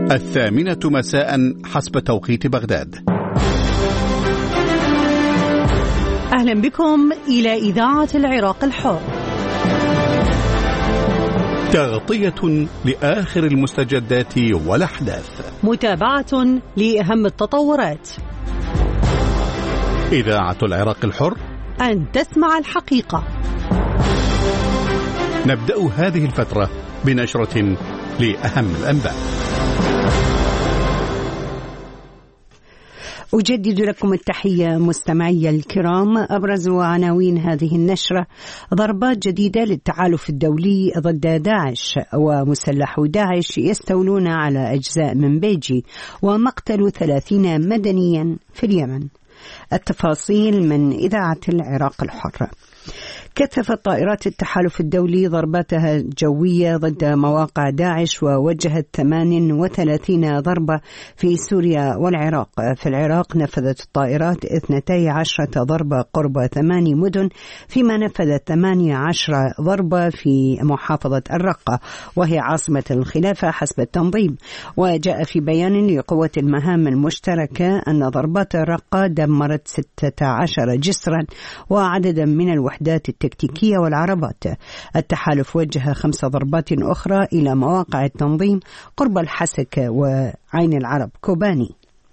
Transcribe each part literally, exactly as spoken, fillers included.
الثامنة مساء حسب توقيت بغداد. أهلا بكم إلى إذاعة العراق الحر، تغطية لآخر المستجدات والأحداث، متابعة لأهم التطورات. إذاعة العراق الحر، أن تسمع الحقيقة. نبدأ هذه الفترة بنشرة لأهم الأنباء. أجدد لكم التحية مستمعي الكرام. أبرز عناوين هذه النشرة: ضربات جديدة للتحالف الدولي ضد داعش، ومسلحو داعش يستولون على أجزاء من بيجي، ومقتل ثلاثين مدنيا في اليمن. التفاصيل من إذاعة العراق الحر. كثفت طائرات التحالف الدولي ضرباتها الجوية ضد مواقع داعش، ووجهت ثمانية وثلاثين ضربة في سوريا والعراق. في العراق نفذت الطائرات اثنتي عشرة ضربة قرب ثماني مدن، فيما نفذت ثمانية عشر ضربة في محافظة الرقة وهي عاصمة الخلافة حسب التنظيم. وجاء في بيان لقوة المهام المشتركة أن ضربات الرقة دمرت ستة عشر جسرا وعددا من الوحدات التكتيكية والعربات. التحالف وجه خمس ضربات أخرى إلى مواقع التنظيم قرب الحسك وعين العرب كوباني.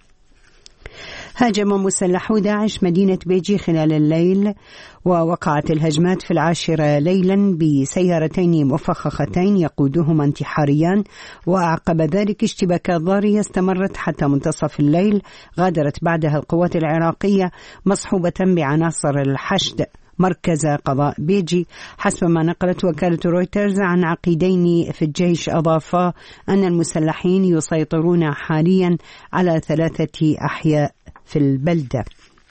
هاجم مسلحو داعش مدينة بيجي خلال الليل، ووقعت الهجمات في العاشرة ليلا بسيارتين مفخختين يقودهما انتحاريان، وأعقب ذلك اشتباكات ضارية استمرت حتى منتصف الليل. غادرت بعدها القوات العراقية مصحوبة بعناصر الحشد مركز قضاء بيجي، حسب ما نقلت وكالة رويترز عن عقيدين في الجيش. أضافا أن المسلحين يسيطرون حاليا على ثلاثة أحياء في البلدة.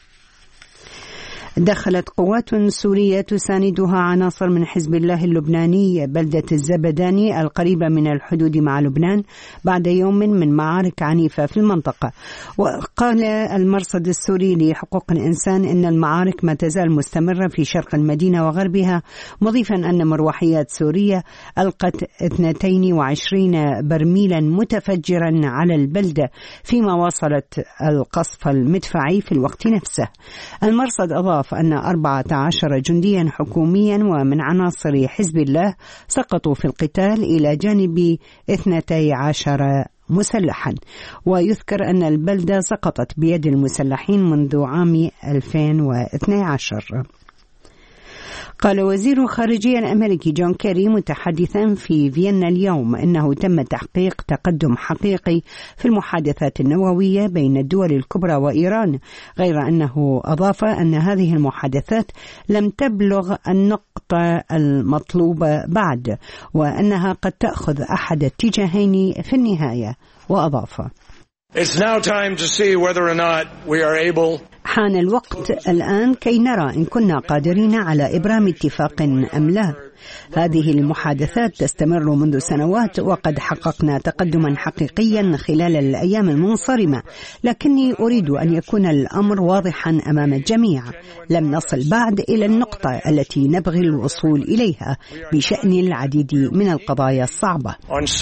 دخلت قوات سورية تساندها عناصر من حزب الله اللبناني بلدة الزبداني القريبة من الحدود مع لبنان بعد يوم من معارك عنيفة في المنطقة. وقال المرصد السوري لحقوق الإنسان إن المعارك ما تزال مستمرة في شرق المدينة وغربها، مضيفا أن مروحيات سورية ألقت اثنتين وعشرين برميلا متفجرا على البلدة، فيما واصلت القصف المدفعي في الوقت نفسه. المرصد أضاف أن أربعة عشر جنديا حكوميا ومن عناصر حزب الله سقطوا في القتال إلى جانب اثنتي عشر مسلحا. ويذكر أن البلدة سقطت بيد المسلحين منذ عام ألفين واثني عشر. قال وزير الخارجية الأمريكي جون كيري متحدثا في فيينا اليوم إنه تم تحقيق تقدم حقيقي في المحادثات النووية بين الدول الكبرى وإيران، غير أنه أضاف أن هذه المحادثات لم تبلغ النقطة المطلوبة بعد، وأنها قد تأخذ أحد اتجاهين في النهاية. وأضاف It's now time to see whether or not we are able حان الوقت الآن كي نرى إن كنا قادرين على إبرام اتفاق أم لا. هذه المحادثات تستمر منذ سنوات، وقد حققنا تقدما حقيقيا خلال الأيام المنصرمة، لكني أريد أن يكون الأمر واضحا أمام الجميع. لم نصل بعد إلى النقطة التي نبغي الوصول إليها بشأن العديد من القضايا الصعبة.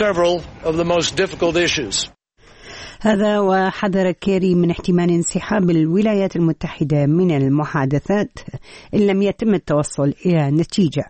هذا وحذر كيري من احتمال انسحاب الولايات المتحدة من المحادثات إن لم يتم التوصل إلى نتيجة.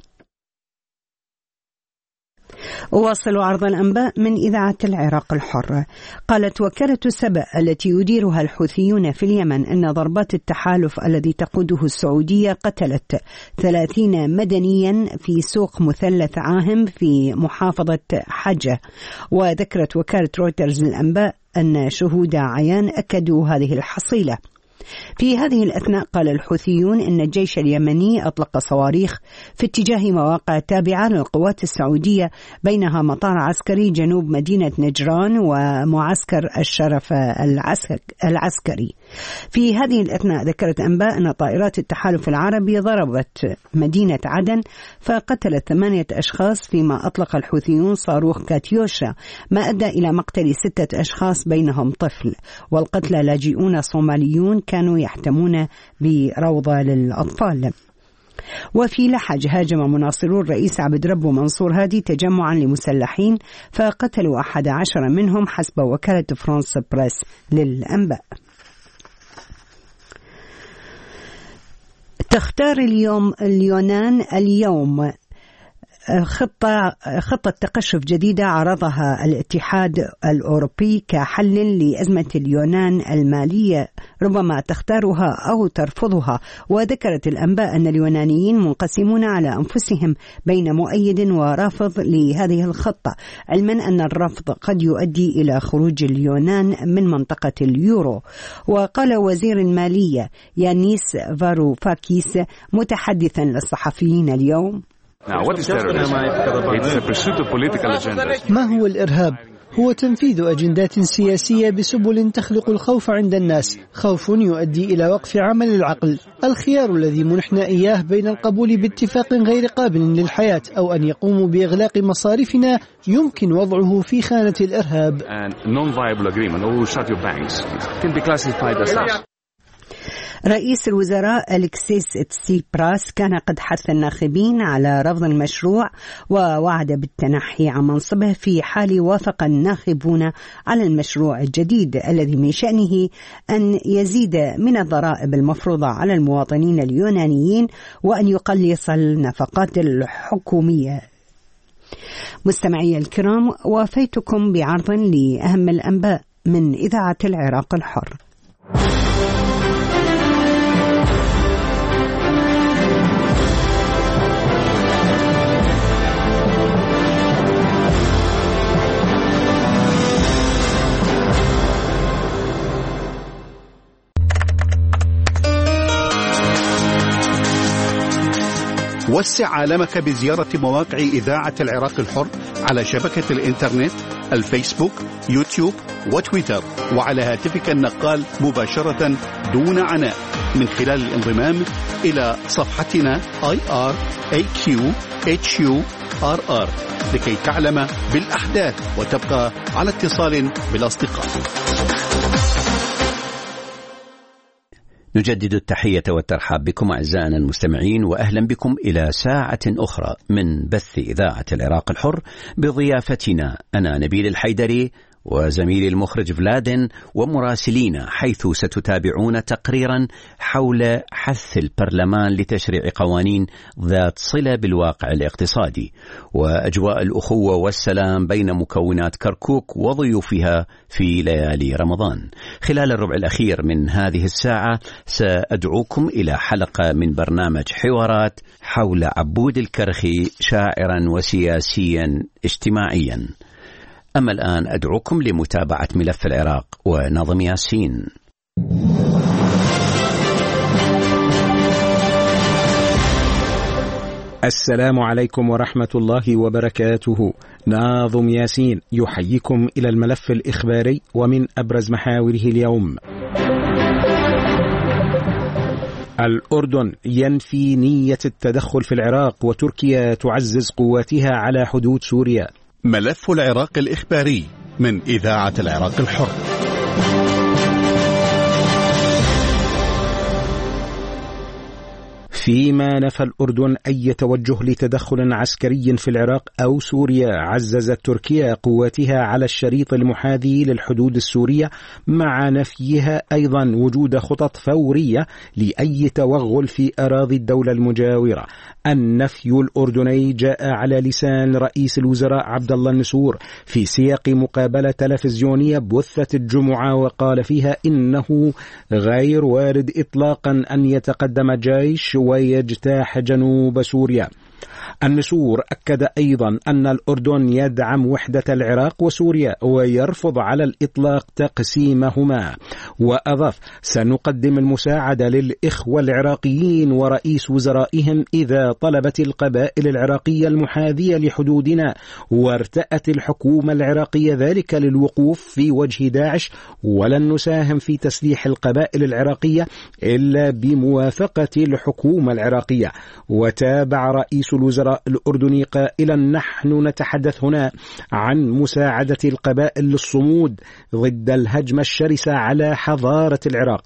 أواصل عرض الأنباء من إذاعة العراق الحر. قالت وكالة سبأ التي يديرها الحوثيون في اليمن أن ضربات التحالف الذي تقوده السعودية قتلت ثلاثين مدنيا في سوق مثلث عاهم في محافظة حجة. وذكرت وكالة رويترز للأنباء أن شهود عيان أكدوا هذه الحصيلة. في هذه الأثناء قال الحوثيون إن الجيش اليمني أطلق صواريخ في اتجاه مواقع تابعة للقوات السعودية، بينها مطار عسكري جنوب مدينة نجران ومعسكر الشرف العسكري. في هذه الأثناء ذكرت أنباء أن طائرات التحالف العربي ضربت مدينة عدن فقتلت ثمانية أشخاص، فيما أطلق الحوثيون صاروخ كاتيوشا ما أدى إلى مقتل ستة أشخاص بينهم طفل، والقتلى لاجئون صوماليون كانوا يحتمون بروضة للأطفال. وفي لحج هاجم مناصرو الرئيس عبد ربه منصور هادي تجمعا لمسلحين فقتلوا أحد عشر منهم حسب وكالة فرانس بريس للأنباء. تختار اليوم اليونان اليوم خطة خطة تقشف جديدة عرضها الاتحاد الأوروبي كحل لأزمة اليونان المالية، ربما تختارها أو ترفضها. وذكرت الأنباء أن اليونانيين منقسمون على أنفسهم بين مؤيد ورافض لهذه الخطة، علما أن الرفض قد يؤدي إلى خروج اليونان من منطقة اليورو. وقال وزير المالية يانيس فاروفاكيس متحدثا للصحفيين اليوم: ما هو الإرهاب؟ هو تنفيذ أجندات سياسية بسبل تخلق الخوف عند الناس، خوف يؤدي إلى وقف عمل العقل. الخيار الذي منحنا إياه بين القبول باتفاق غير قابل للحياة أو أن يقوموا بإغلاق مصارفنا يمكن وضعه في خانة الإرهاب. رئيس الوزراء أليكسيس تسيبراس كان قد حث الناخبين على رفض المشروع ووعد بالتنحي عن منصبه في حال وافق الناخبون على المشروع الجديد الذي من شأنه أن يزيد من الضرائب المفروضة على المواطنين اليونانيين وأن يقلص النفقات الحكومية. مستمعي الكرام، وافيتكم بعرض لأهم الأنباء من إذاعة العراق الحر. وسع عالمك بزيارة مواقع إذاعة العراق الحر على شبكة الإنترنت، الفيسبوك، يوتيوب وتويتر، وعلى هاتفك النقال مباشرة دون عناء من خلال الانضمام إلى صفحتنا آي آر إيه كيو إتش يو آر آر لكي تعلم بالأحداث وتبقى على اتصال بالأصدقاء. نجدد التحية والترحاب بكم أعزائنا المستمعين، وأهلا بكم إلى ساعة أخرى من بث إذاعة العراق الحر بضيافتنا أنا نبيل الحيدري وزميلي المخرج فلادن ومراسلين، حيث ستتابعون تقريرا حول حث البرلمان لتشريع قوانين ذات صلة بالواقع الاقتصادي وأجواء الأخوة والسلام بين مكونات كركوك وضيوفها في ليالي رمضان. خلال الربع الأخير من هذه الساعة سأدعوكم إلى حلقة من برنامج حوارات حول عبود الكرخي شاعرا وسياسيا اجتماعيا. أما الآن أدعوكم لمتابعة ملف العراق وناظم ياسين. السلام عليكم ورحمة الله وبركاته. ناظم ياسين يحييكم إلى الملف الإخباري ومن أبرز محاوره اليوم: الأردن ينفي نية التدخل في العراق وتركيا تعزز قواتها على حدود سوريا. ملف العراق الإخباري من إذاعة العراق الحر. فيما نفى الأردن أي توجه لتدخل عسكري في العراق أو سوريا، عززت تركيا قواتها على الشريط المحاذي للحدود السورية، مع نفيها أيضا وجود خطط فورية لأي توغل في أراضي الدولة المجاورة. النفي الأردني جاء على لسان رئيس الوزراء عبد الله النسور في سياق مقابلة تلفزيونية بثت الجمعة، وقال فيها إنه غير وارد إطلاقا أن يتقدم جيش ويجتاح جنوب سوريا. النسور أكد أيضا أن الأردن يدعم وحدة العراق وسوريا ويرفض على الإطلاق تقسيمهما، وأضاف: سنقدم المساعدة للإخوة العراقيين ورئيس وزرائهم إذا طلبت القبائل العراقية المحاذية لحدودنا وارتأت الحكومة العراقية ذلك للوقوف في وجه داعش، ولن نساهم في تسليح القبائل العراقية إلا بموافقة الحكومة العراقية. وتابع رئيس رئيس الوزراء الأردني قائلا: نحن نتحدث هنا عن مساعدة القبائل للصمود ضد الهجمة الشرسة على حضارة العراق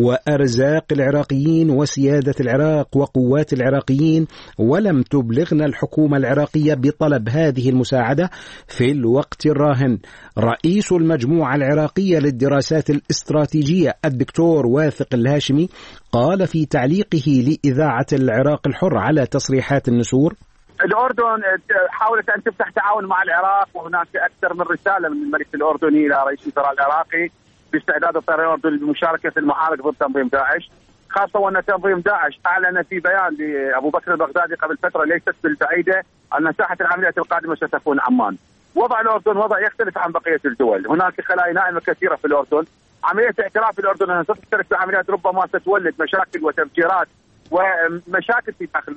وأرزاق العراقيين وسيادة العراق وقوات العراقيين، ولم تبلغنا الحكومة العراقية بطلب هذه المساعدة في الوقت الراهن. رئيس المجموعة العراقية للدراسات الاستراتيجية الدكتور واثق الهاشمي قال في تعليقه لإذاعة العراق الحر على تصريحات النسور: الأردن حاولت أن تفتح تعاون مع العراق، وهناك أكثر من رسالة من الملك الأردني إلى رئيس الوزراء العراقي باستعداد الطيران الأردني لمشاركة في المعارك ضد تنظيم داعش، خاصة وأن تنظيم داعش أعلن في بيان لأبو بكر البغدادي قبل فترة ليست بالبعيدة أن ساحة العمليات القادمة ستكون عمان. وضع الأردن وضع يختلف عن بقية الدول، هناك خلايا نائمة كثيرة في الأردن. عملية اعتراف الأردن أنها ستشترك في عمليات ربما ستولد مشاكل وتفجيرات ومشاكل في داخل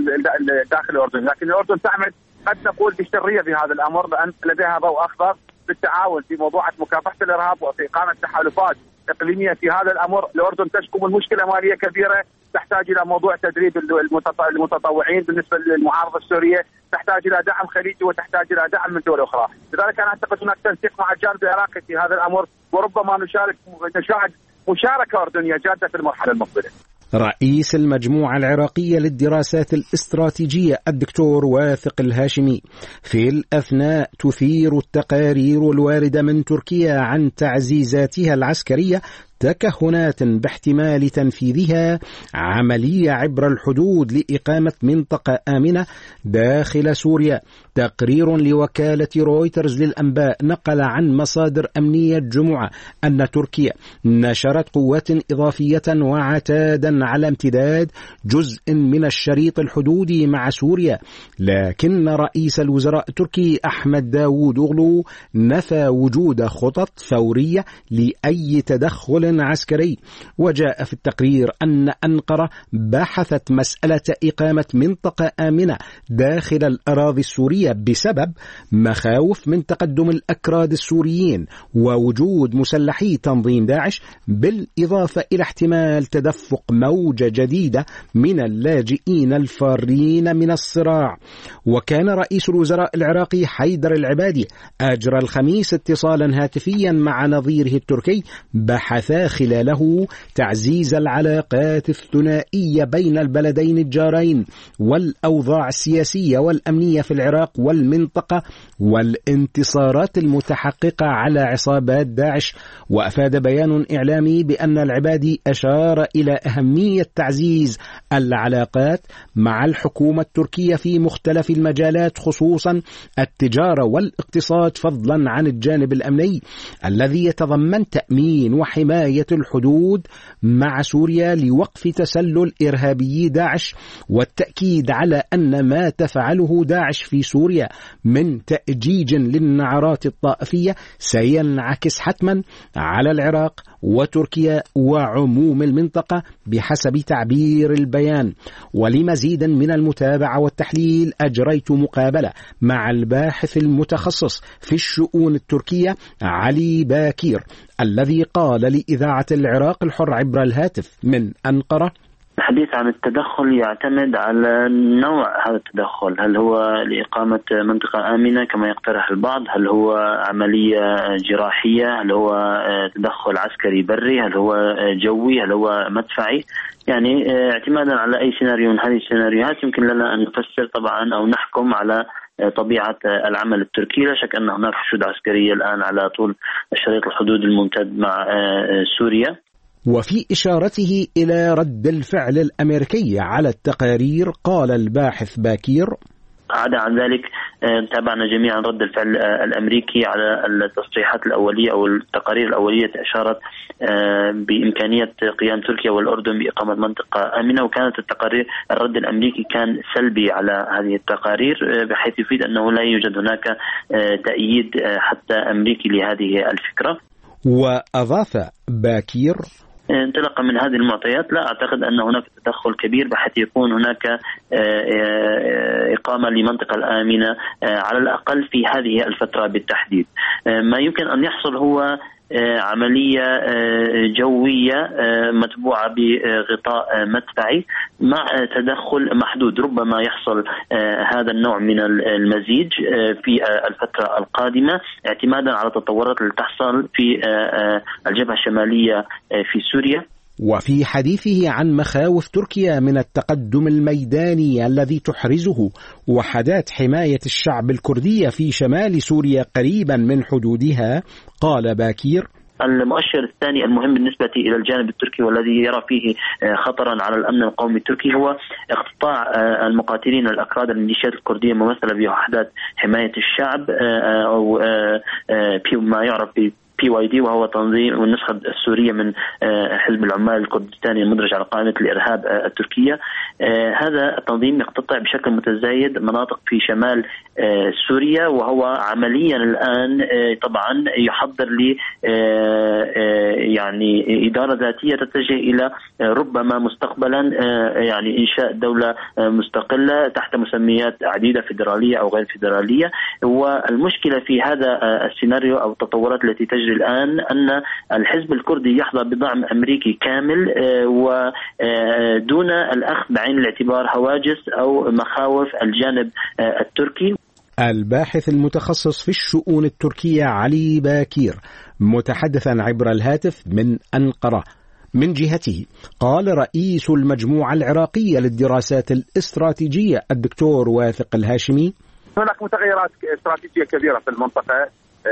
داخل الأردن، لكن الأردن تعمل قد نقول بشرية في هذا الأمر، لأن لديها ضوء أخضر بالتعاون في موضوعات مكافحة الإرهاب وفي إقامة تحالفات إقليمية في هذا الأمر. الأردن تشكو من مشكلة مالية كبيرة، تحتاج إلى موضوع تدريب المتطوعين بالنسبة للمعارضة السورية، تحتاج إلى دعم خليجي وتحتاج إلى دعم من دول أخرى. لذلك أنا أعتقد هناك تنسيق مع الجانب العراقي في هذا الأمر، وربما نشارك نشاهد مشاركة أردنية جادة في المرحلة المقبلة. رئيس المجموعة العراقية للدراسات الاستراتيجية الدكتور واثق الهاشمي: في الأثناء تثير التقارير الواردة من تركيا عن تعزيزاتها العسكرية تكهنات باحتمال تنفيذها عملية عبر الحدود لإقامة منطقة آمنة داخل سوريا. تقرير لوكالة رويترز للأنباء نقل عن مصادر أمنية جمعة أن تركيا نشرت قوات إضافية وعتادا على امتداد جزء من الشريط الحدودي مع سوريا، لكن رئيس الوزراء التركي أحمد داوود أوغلو نفى وجود خطط فورية لأي تدخل عسكري. وجاء في التقرير أن أنقرة بحثت مسألة إقامة منطقة آمنة داخل الأراضي السورية بسبب مخاوف من تقدم الأكراد السوريين ووجود مسلحي تنظيم داعش، بالإضافة إلى احتمال تدفق موجة جديدة من اللاجئين الفارين من الصراع. وكان رئيس الوزراء العراقي حيدر العبادي أجرى الخميس اتصالا هاتفيا مع نظيره التركي بحث خلاله تعزيز العلاقات الثنائية بين البلدين الجارين والأوضاع السياسية والأمنية في العراق والمنطقة والانتصارات المتحققة على عصابات داعش. وأفاد بيان إعلامي بأن العبادي أشار إلى أهمية تعزيز العلاقات مع الحكومة التركية في مختلف المجالات، خصوصا التجارة والاقتصاد، فضلا عن الجانب الأمني الذي يتضمن تأمين وحماية الحدود مع سوريا لوقف تسلل إرهابي داعش، والتأكيد على أن ما تفعله داعش في سوريا من تأجيج للنعرات الطائفية سينعكس حتما على العراق وتركيا وعموم المنطقة بحسب تعبير البيان. ولمزيد من المتابعة والتحليل أجريت مقابلة مع الباحث المتخصص في الشؤون التركية علي باكير الذي قال لإذاعة العراق الحر عبر الهاتف من أنقرة: الحديث عن التدخل يعتمد على نوع هذا التدخل، هل هو لإقامة منطقة آمنة كما يقترح البعض، هل هو عملية جراحية، هل هو تدخل عسكري بري، هل هو جوي، هل هو مدفعي. يعني اعتمادا على أي سيناريو من هذه السيناريوهات يمكن لنا أن نفسر طبعا أو نحكم على طبيعة العمل التركي. لا شك أن هناك حشود عسكرية الآن على طول الشريط الحدود الممتد مع سوريا. وفي إشارته إلى رد الفعل الأمريكي على التقارير قال الباحث باكير: عدا عن ذلك تابعنا جميعا رد الفعل الأمريكي على التصريحات الأولية أو التقارير الأولية أشارت بإمكانية قيام تركيا والأردن بإقامة منطقة آمنة، وكانت التقارير الرد الأمريكي كان سلبي على هذه التقارير، بحيث يفيد أنه لا يوجد هناك تأييد حتى أمريكي لهذه الفكرة. وأضاف باكير: انطلاقا من هذه المعطيات لا أعتقد أن هناك تدخل كبير بحيث يكون هناك إقامة لمنطقة الآمنة على الأقل في هذه الفترة بالتحديد. ما يمكن أن يحصل هو عملية جوية متبوعة بغطاء مدفعي مع تدخل محدود. ربما يحصل هذا النوع من المزيج في الفترة القادمة اعتمادا على التطورات اللي تحصل في الجبهة الشمالية في سوريا. وفي حديثه عن مخاوف تركيا من التقدم الميداني الذي تحرزه وحدات حماية الشعب الكردي في شمال سوريا قريبا من حدودها، قال باكير: المؤشر الثاني المهم بالنسبة إلى الجانب التركي والذي يرى فيه خطرا على الأمن القومي التركي هو اقتطاع المقاتلين الأكراد الميليشيات الكردية الممثلة بوحدات حماية الشعب أو ما يعرف ب بي واي دي، وهو تنظيم والنسخة السورية من حزب العمال الكردستاني المدرج على قائمة الإرهاب التركية. هذا التنظيم يقتطع بشكل متزايد مناطق في شمال سوريا، وهو عمليا الآن طبعا يحضر ل يعني إدارة ذاتية تتجه إلى ربما مستقبلا يعني إنشاء دولة مستقلة تحت مسميات عديدة فيدرالية أو غير فيدرالية. والمشكلة في هذا السيناريو أو التطورات التي تجري الآن أن الحزب الكردي يحظى بدعم أمريكي كامل ودون الأخذ بعين الاعتبار هواجس أو مخاوف الجانب التركي. الباحث المتخصص في الشؤون التركية علي باكير متحدثا عبر الهاتف من أنقرة. من جهته قال رئيس المجموعة العراقية للدراسات الاستراتيجية الدكتور واثق الهاشمي: هناك متغيرات استراتيجية كبيرة في المنطقة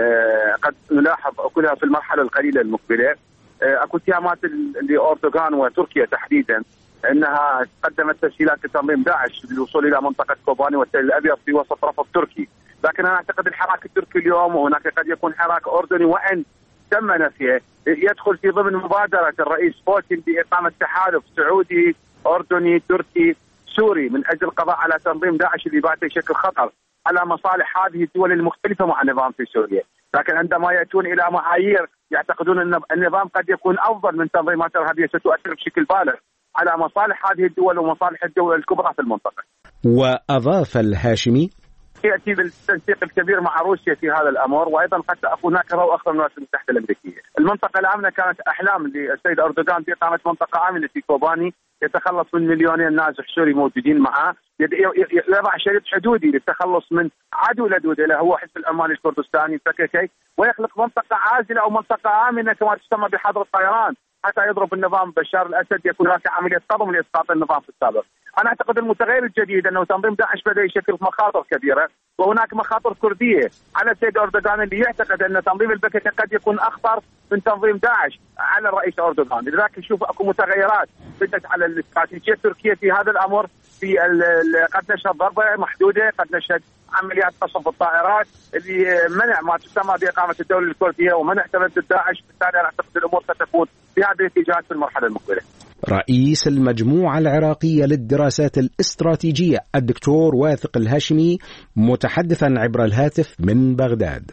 قد نلاحظ كلها في المرحلة القليلة المقبلة. أكو اتهامات لأردوغان وتركيا تحديدا أنها قدمت تسهيلات لتنظيم داعش للوصول إلى منطقة كوباني والتل الأبيض في وسط رفض تركي، لكن أنا أعتقد الحراك التركي اليوم وهناك قد يكون حراك أردني وإن تم نفيه يدخل في ضمن مبادرة الرئيس بوتين بإقامة تحالف سعودي أردني تركي سوري من أجل القضاء على تنظيم داعش اللي بات يشكل خطر على مصالح هذه الدول المختلفة مع النظام في سوريا. لكن عندما يأتون إلى معايير يعتقدون أن النظام قد يكون أفضل من تنظيمات إرهابية ستؤثر بشكل بالغ على مصالح هذه الدول ومصالح الدول الكبرى في المنطقة. وأضاف الهاشمي: يأتي بالتنسيق الكبير مع روسيا في هذا الأمر، وأيضا قد تكون هناك رأي آخر من الولايات المتحدة الأمريكية. المنطقة الآمنة كانت أحلام للسيد أردوغان بإقامة منطقة آمنة في كوباني يتخلص من مليونين نازح سوري موجودين معه، يضع شريط حدودي للتخلص من عدو لدود له هو حزب الأمان الكردستاني البي، ويخلق منطقة عازلة أو منطقة آمنة كما تسمى بحظر الطيران حتى يضرب النظام بشار الأسد، يكون هناك عملية صدم لإسقاط النظام في السابق. أنا أعتقد المتغير الجديد أنه تنظيم داعش بدأ يشكل مخاطر كبيرة، وهناك مخاطر كردية على السيد أردوغان اللي يعتقد أن تنظيم البكي قد يكون أخطر من تنظيم داعش على الرئيس أردوغان. لذلك نشوف أكو متغيرات بدت على الاستراتيجية التركية في هذا الأمر. في قد نشهد ضربة محدودة، قد نشهد عمليات قصف الطائرات اللي منع ما تسمى بإقامة الدولة الكردية ومنع تمدد داعش. بالتالي أنا أعتقد الأمور ستكون في هذه الاتجاهات في المرحلة المقبلة. رئيس المجموعة العراقية للدراسات الاستراتيجية الدكتور واثق الهاشمي متحدثا عبر الهاتف من بغداد.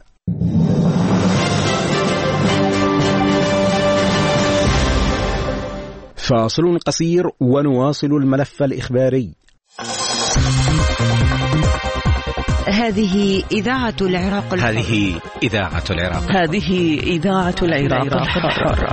فاصل قصير ونواصل الملف الإخباري. هذه إذاعة العراق الحر. هذه إذاعة العراق. هذه إذاعة العراق الحر.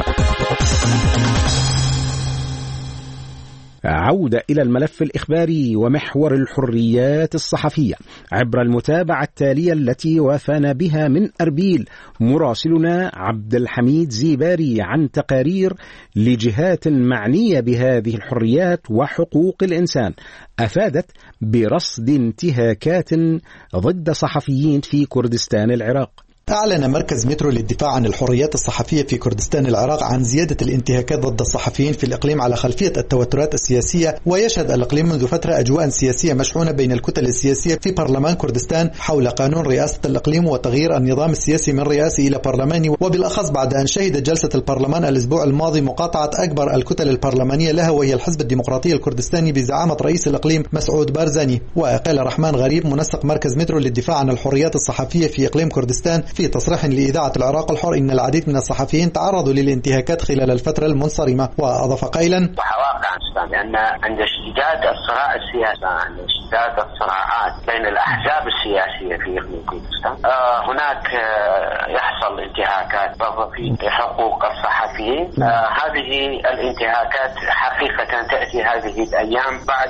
عودة إلى الملف الإخباري ومحور الحريات الصحفية عبر المتابعة التالية التي وافانا بها من أربيل مراسلنا عبد الحميد زيباري عن تقارير لجهات معنية بهذه الحريات وحقوق الإنسان أفادت برصد انتهاكات ضد صحفيين في كردستان العراق. أعلن مركز مترو للدفاع عن الحريات الصحفية في كردستان العراق عن زيادة الانتهاكات ضد الصحفيين في الإقليم على خلفية التوترات السياسية، ويشهد الإقليم منذ فترة أجواء سياسية مشحونة بين الكتل السياسية في برلمان كردستان حول قانون رئاسة الإقليم وتغيير النظام السياسي من رئاسي إلى برلماني، وبالأخص بعد أن شهدت جلسة البرلمان الأسبوع الماضي مقاطعة أكبر الكتل البرلمانية لها وهي الحزب الديمقراطي الكردستاني بزعامة رئيس الإقليم مسعود بارزاني. وقال رحمن غريب منسق مركز مترو للدفاع عن الحريات الصحفية في إقليم كردستان في تصريح لإذاعة العراق الحر إن العديد من الصحفيين تعرضوا للانتهاكات خلال الفترة المنصرمة. وأضاف قائلا: وواقعا لأن عند اشتداد الصراع السياسي عند اشتداد الصراعات بين الأحزاب السياسية في إقليم كردستان آه هناك آه يحصل انتهاك انتهاكات في حقوق الصحفيين. آه هذه الانتهاكات حقيقة تأتي هذه الأيام بعد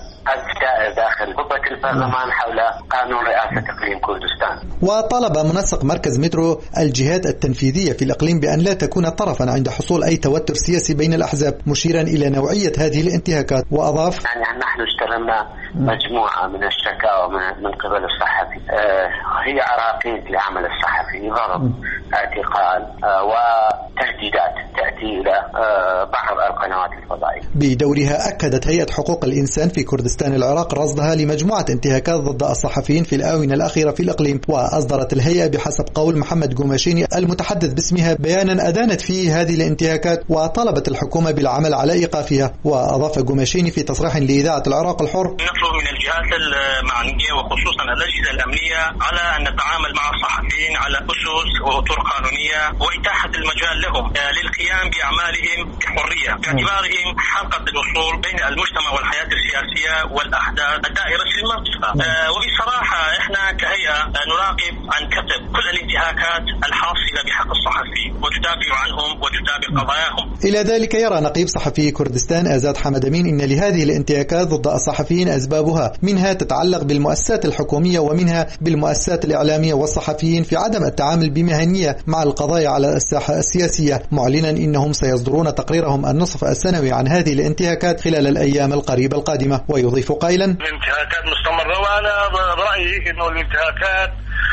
السائر داخل قبة البرلمان حول قانون رئاسة إقليم كردستان. وطلب منسق مركز مترو الجهات التنفيذية في الإقليم بأن لا تكون طرفا عند حصول أي توتر سياسي بين الأحزاب، مشيرا إلى نوعية هذه الانتهاكات. وأضاف: يعني نحن استلمنا مجموعة من الشكاوى من قبل الصحفي، آه هي عراقيل لعمل الصحفي، ضرب، اعتقال، آه وتهديدات تأتي إلى آه بعض القنوات الفضائية. بدورها أكدت هيئة حقوق الإنسان في كردستان العراق رصدها لمجموعة انتهاكات ضد الصحفيين في الآونة الأخيرة في الإقليم. وأصدرت الهيئة بحسب قول محمد قماشيني المتحدث باسمها بيانا أدانت فيه هذه الانتهاكات وطلبت الحكومة بالعمل على إيقافها. وأضاف قماشيني في تصريح لإذاعة العراق الحر: نطلب من الجهات المعنية وخصوصا الأجهزة الأمنية على أن نتعامل مع الصحفيين على أسس وأطر قانونية وإتاحة المجال لهم للقيام بأعمالهم بحرية باعتبارهم حلقة الوصول بين المجتمع والحياة السياسية والأحداث الدائرة في المنطقة. آه وبصراحة إحنا كهيئة نراقب عن كتب كل الانتهاكات الحاصلة بحق الصحفي وتدافع عنهم وتتابع قضاياهم. إلى ذلك يرى نقيب صحفي كردستان آزاد حمد أمين إن لهذه الانتهاكات ضد الصحفيين أسبابها، منها تتعلق بالمؤسسات الحكومية ومنها بالمؤسسات الإعلامية والصحفيين في عدم التعامل بمهنية مع القضايا على الساحة السياسية، معلنا إنهم سيصدرون تقريرهم النصف السنوي عن هذه الانتهاكات خلال الأيام القريبة القادمة. ويضيف قائلا: الانتهاكات مستمرة، وأنا رأيي إنه الانتهاكات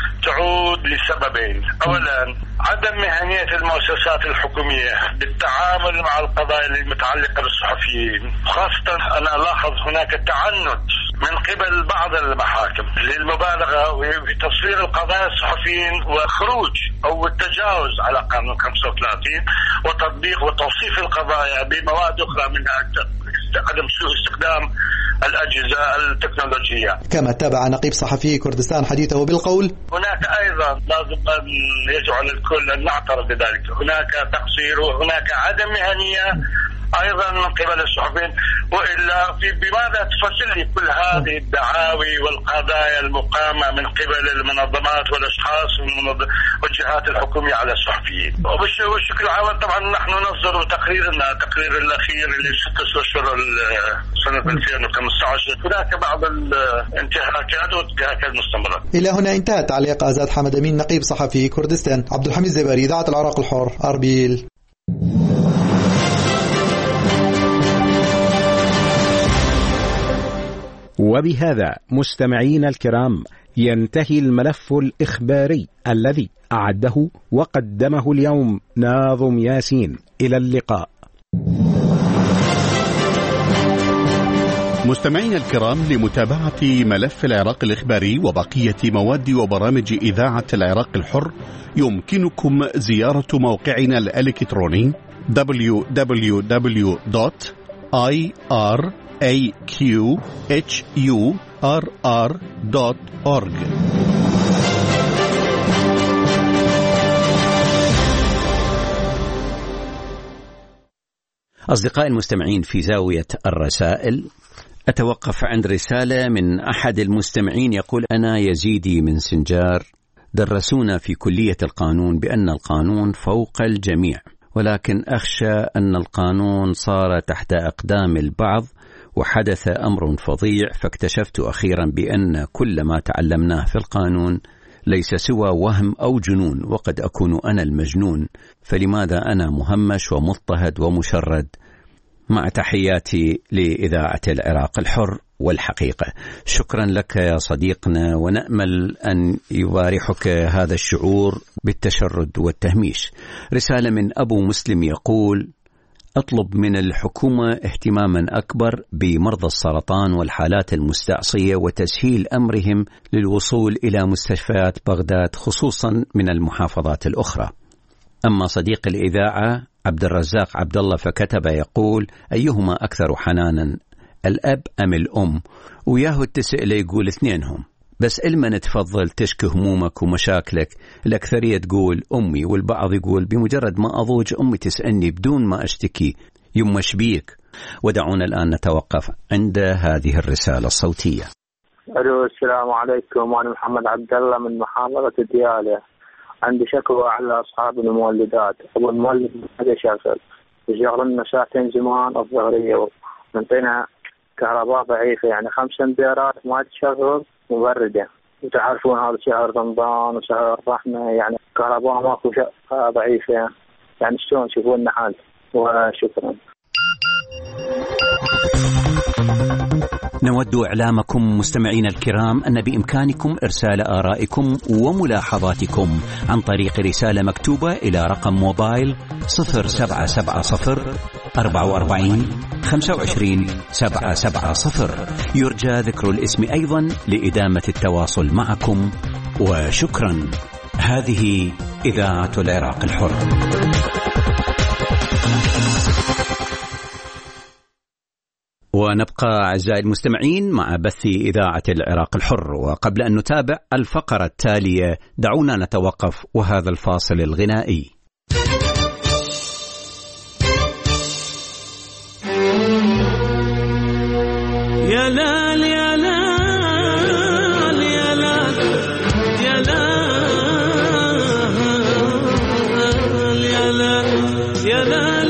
تعود لسببين. أولا عدم مهنية المؤسسات الحكومية بالتعامل مع القضايا المتعلقة بالصحفيين، خاصة أنا ألاحظ هناك تعنت من قبل بعض المحاكم للمبالغة في تصوير القضايا الصحفيين وخروج أو التجاوز على قانون خمسة وثلاثين وتطبيق وتوصيف القضايا بمواد أخرى منها عدم سوء استخدام الأجهزة التكنولوجية. كما تابع نقيب صحفي كردستان حديثه بالقول: هناك أيضا لازم أن يجعل الكل أن نعترف بذلك، هناك تقصير وهناك عدم مهنية أيضا من قبل الصحفيين. وإلا في بماذا تفسر لي كل هذه الدعاوي والقضايا المقامة من قبل المنظمات والأشخاص والجهات الحكومية على الصحفيين؟ وبشكل عام طبعا نحن نصدر تقريرنا تقرير الأخير اللي ست أشهر سنة ألفين وخمسة عشر، هناك بعض الانتهاكات والانتهاكات مستمرة. إلى هنا انتهى تعليق آزاد حمد أمين نقيب صحفي كردستان. عبد الحميد زباري، إذاعة العراق الحر، أربيل. وبهذا مستمعين الكرام ينتهي الملف الإخباري الذي أعده وقدمه اليوم ناظم ياسين. إلى اللقاء. مستمعينا الكرام، لمتابعة ملف العراق الإخباري وبقية مواد وبرامج إذاعة العراق الحر يمكنكم زيارة موقعنا الإلكتروني دبليو دبليو دبليو دوت آي آر إيه كيو إتش يو آر آر دوت أورج. أصدقائي المستمعين، في زاوية الرسائل أتوقف عند رسالة من أحد المستمعين يقول: أنا يزيدي من سنجار، درسونا في كلية القانون بأن القانون فوق الجميع، ولكن أخشى أن القانون صار تحت أقدام البعض وحدث أمر فظيع، فاكتشفت أخيرا بأن كل ما تعلمناه في القانون ليس سوى وهم أو جنون، وقد أكون أنا المجنون، فلماذا أنا مهمش ومضطهد ومشرد؟ مع تحياتي لإذاعة العراق الحر والحقيقة. شكرا لك يا صديقنا، ونأمل أن يبارحك هذا الشعور بالتشرد والتهميش. رسالة من أبو مسلم يقول: أطلب من الحكومة اهتماما أكبر بمرضى السرطان والحالات المستعصية وتسهيل أمرهم للوصول إلى مستشفيات بغداد، خصوصا من المحافظات الأخرى. أما صديق الإذاعة عبد الرزاق عبد الله فكتب يقول: أيهما أكثر حنانا، الأب أم الأم؟ وياهو التسأل يقول اثنينهم، بس إلما تفضل تشكي همومك ومشاكلك. الأكثرية تقول أمي، والبعض يقول بمجرد ما أضوج أمي تسألني بدون ما أشتكي يما شبيك. ودعونا الآن نتوقف عند هذه الرسالة الصوتية. ألو، السلام عليكم، وأنا محمد عبد الله من محافظة ديالى. عندي شكوى على أصحاب المولدات. أبو المولد هذا شغل يشغل لنا ساعتين زمان الظهرية ومنطينا كهرباء ضعيفة، يعني خمس أمبيرات ما تشغل مبردة. وتعرفون هذا شهر رمضان وشهر الرحمة، يعني كهرباء ماكو ضعيفة، يعني شلون تشوفون لنا حال؟ وشكرا. نود إعلامكم مستمعين الكرام أن بإمكانكم إرسال آرائكم وملاحظاتكم عن طريق رسالة مكتوبة إلى رقم موبايل صفر سبعة سبعة صفر أربعة وأربعين خمسة وعشرين سبعة سبعة صفر. يرجى ذكر الاسم أيضا لإدامة التواصل معكم، وشكرا. هذه إذاعة العراق الحر. ونبقى أعزائي المستمعين مع بث إذاعة العراق الحر، وقبل أن نتابع الفقرة التالية دعونا نتوقف وهذا الفاصل الغنائي. يا لال يا لال يا لال يا لال يا لال يا لال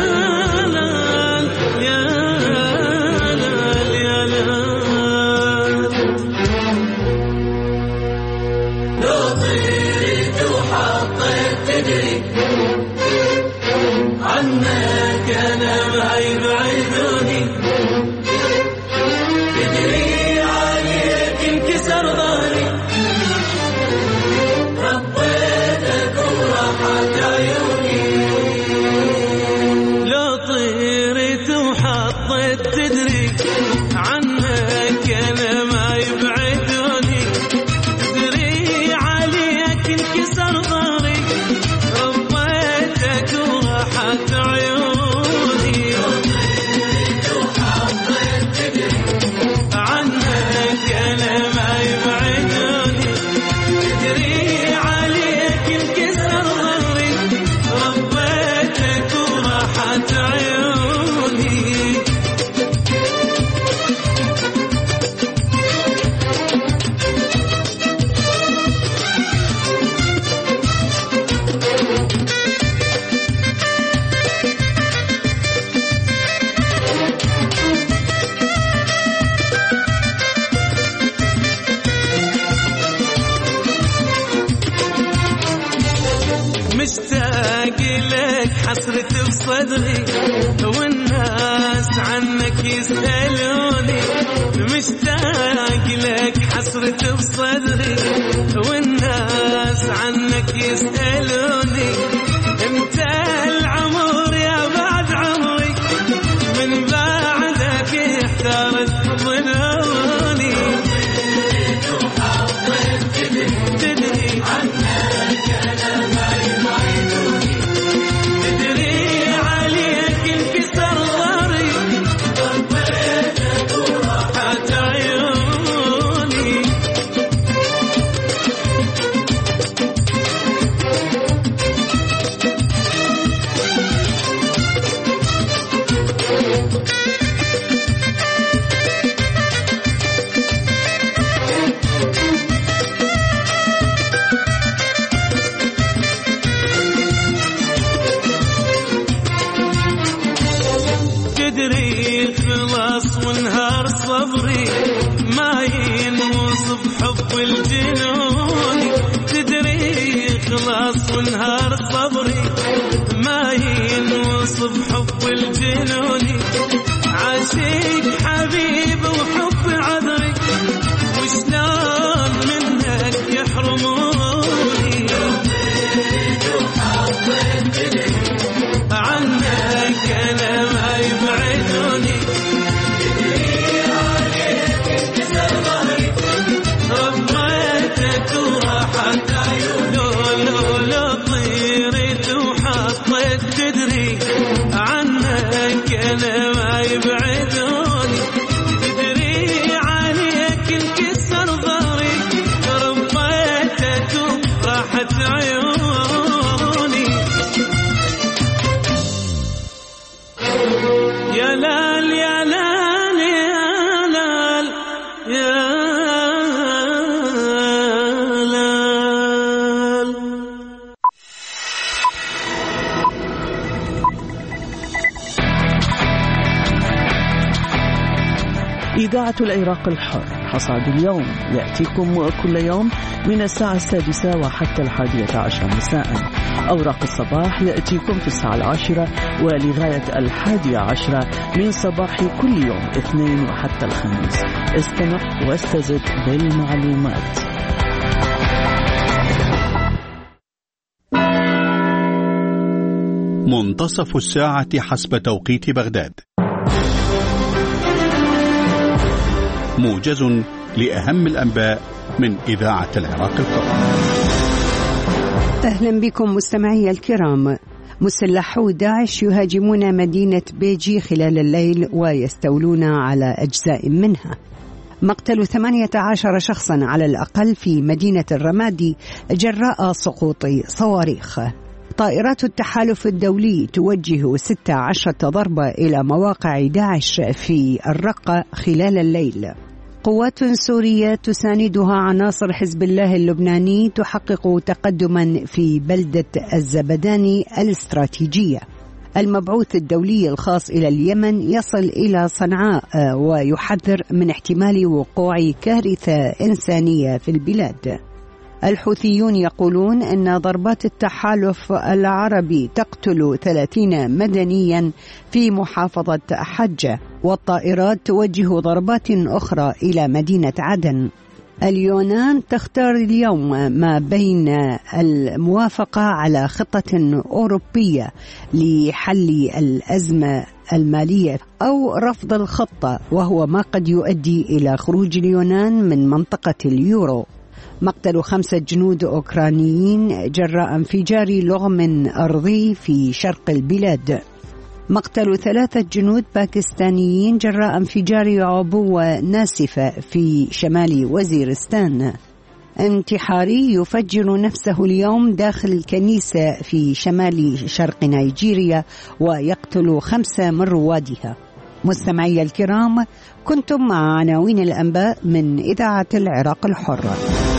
حسرة بصدري والناس عنك يسألوني، مشتاق لك حسرة بصدري والناس عنك يسألوني، انت العمر يا بعد عمري من بعدك احتارت ظنوني، تدري عنك انا ما يبعدوني، تدري عليك انكسر ظهري ضربتك وراحت عيوني. تدري خلاص ونهار صبري ما ينوصف حب الجنون، تدري خلاص ونهار صبري ما ينوصف حب الجنون، عاشق حبيب وحب عذري وشلون منك يحرموني، عنك انا ما يبعدوني، تدري عليك انكسر ظهري ربيتك وراحت عيوني، لو لو طيرت وحطيت تدري عنك انا ما يبعدوني، تدري عليك إذاعة العراق الحر حصاد اليوم يأتيكم كل يوم من الساعة السادسة وحتى الحادية عشر مساء. أوراق الصباح يأتيكم في الساعة العاشرة ولغاية الحادية عشرة من صباح كل يوم اثنين وحتى الخميس. استمع واستزد بالمعلومات. منتصف الساعة حسب توقيت بغداد. موجز لأهم الأنباء من إذاعة العراق الحر. أهلا بكم مستمعي الكرام. مسلحو داعش يهاجمون مدينة بيجي خلال الليل ويستولون على أجزاء منها. مقتل ثمانية عشر شخصا على الأقل في مدينة الرمادي جراء سقوط صواريخ. طائرات التحالف الدولي توجه ستة عشر ضربة إلى مواقع داعش في الرقة خلال الليل. قوات سورية تساندها عناصر حزب الله اللبناني تحقق تقدما في بلدة الزبداني الاستراتيجية. المبعوث الدولي الخاص إلى اليمن يصل إلى صنعاء ويحذر من احتمال وقوع كارثة إنسانية في البلاد. الحوثيون يقولون أن ضربات التحالف العربي تقتل ثلاثين مدنيا في محافظة حجة، والطائرات توجه ضربات أخرى إلى مدينة عدن. اليونان تختار اليوم ما بين الموافقة على خطة أوروبية لحل الأزمة المالية أو رفض الخطة، وهو ما قد يؤدي إلى خروج اليونان من منطقة اليورو. مقتل خمسة جنود أوكرانيين جراء انفجار لغم أرضي في شرق البلاد. مقتل ثلاثة جنود باكستانيين جراء انفجار عبوة ناسفة في شمال وزيرستان. انتحاري يفجر نفسه اليوم داخل الكنيسة في شمال شرق نيجيريا ويقتل خمسة من روادها. مستمعي الكرام، كنتم مع عناوين الأنباء من إذاعة العراق الحرة.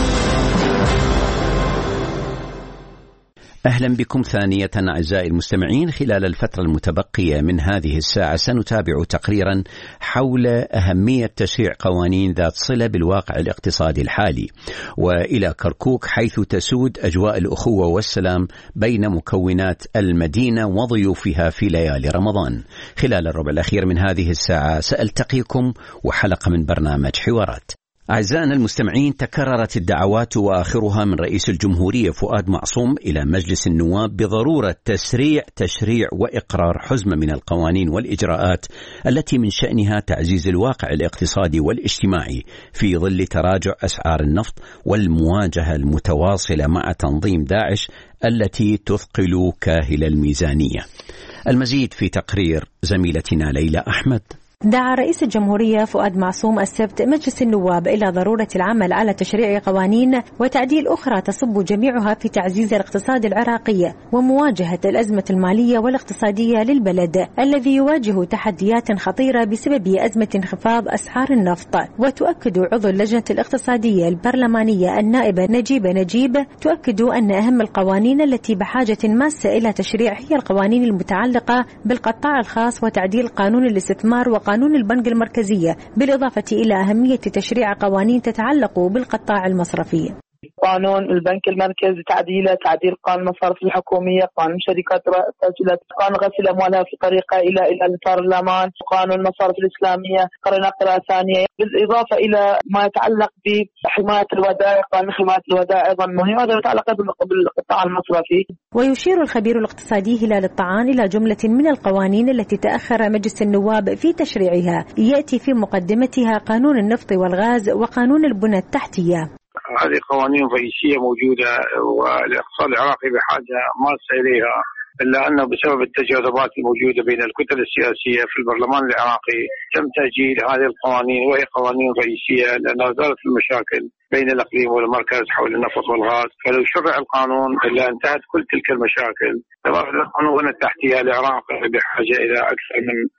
أهلا بكم ثانية أعزائي المستمعين. خلال الفترة المتبقية من هذه الساعة سنتابع تقريرا حول أهمية تشريع قوانين ذات صلة بالواقع الاقتصادي الحالي، وإلى كركوك حيث تسود أجواء الأخوة والسلام بين مكونات المدينة وضيوفها في ليالي رمضان. خلال الربع الأخير من هذه الساعة سألتقيكم وحلقة من برنامج حوارات. أعزائنا المستمعين، تكررت الدعوات وآخرها من رئيس الجمهورية فؤاد معصوم إلى مجلس النواب بضرورة تسريع تشريع وإقرار حزمة من القوانين والإجراءات التي من شأنها تعزيز الواقع الاقتصادي والاجتماعي في ظل تراجع أسعار النفط والمواجهة المتواصلة مع تنظيم داعش التي تثقل كاهل الميزانية. المزيد في تقرير زميلتنا ليلى أحمد. دعا رئيس الجمهورية فؤاد معصوم السبت مجلس النواب إلى ضرورة العمل على تشريع قوانين وتعديل أخرى تصب جميعها في تعزيز الاقتصاد العراقي ومواجهة الأزمة المالية والاقتصادية للبلد الذي يواجه تحديات خطيرة بسبب أزمة انخفاض أسعار النفط. وتؤكد عضو اللجنة الاقتصادية البرلمانية النائبة نجيبة نجيب تؤكد أن أهم القوانين التي بحاجة ماسة إلى تشريع هي القوانين المتعلقة بالقطاع الخاص وتعديل قانون الاستثمار وقانون قانون البنك المركزية، بالإضافة إلى أهمية تشريع قوانين تتعلق بالقطاع المصرفي. قانون البنك المركزي تعديله، تعديل قانون المصارف الحكومية، قانون شركات التسجيلات، قانون غسيل أموالها في طريقة إلى إلى الإطار الأمان، قانون المصارف الإسلامية، قرينا قراءة ثانية، بالإضافة إلى ما يتعلق بحماية الودائع، قانون حماية الودائع أيضا مهم، هذا يتعلق بالقطاع المصرفي. ويشير الخبير الاقتصادي هلال الطعان إلى جملة من القوانين التي تأخر مجلس النواب في تشريعها، يأتي في مقدمتها قانون النفط والغاز وقانون البنى التحتية. هذه قوانين رئيسية موجودة والاقتصاد العراقي بحاجة ماسة إليها، إلا أنه بسبب التجاذبات الموجودة بين الكتل السياسية في البرلمان العراقي تم تأجيل هذه القوانين، وهي قوانين رئيسية لأنها زالت المشاكل بين الإقليم والمركز حول النفط والغاز. فلو شرع القانون إلا انتهت كل تلك المشاكل. القانون التحتية العراق بحاجة إلى أكثر من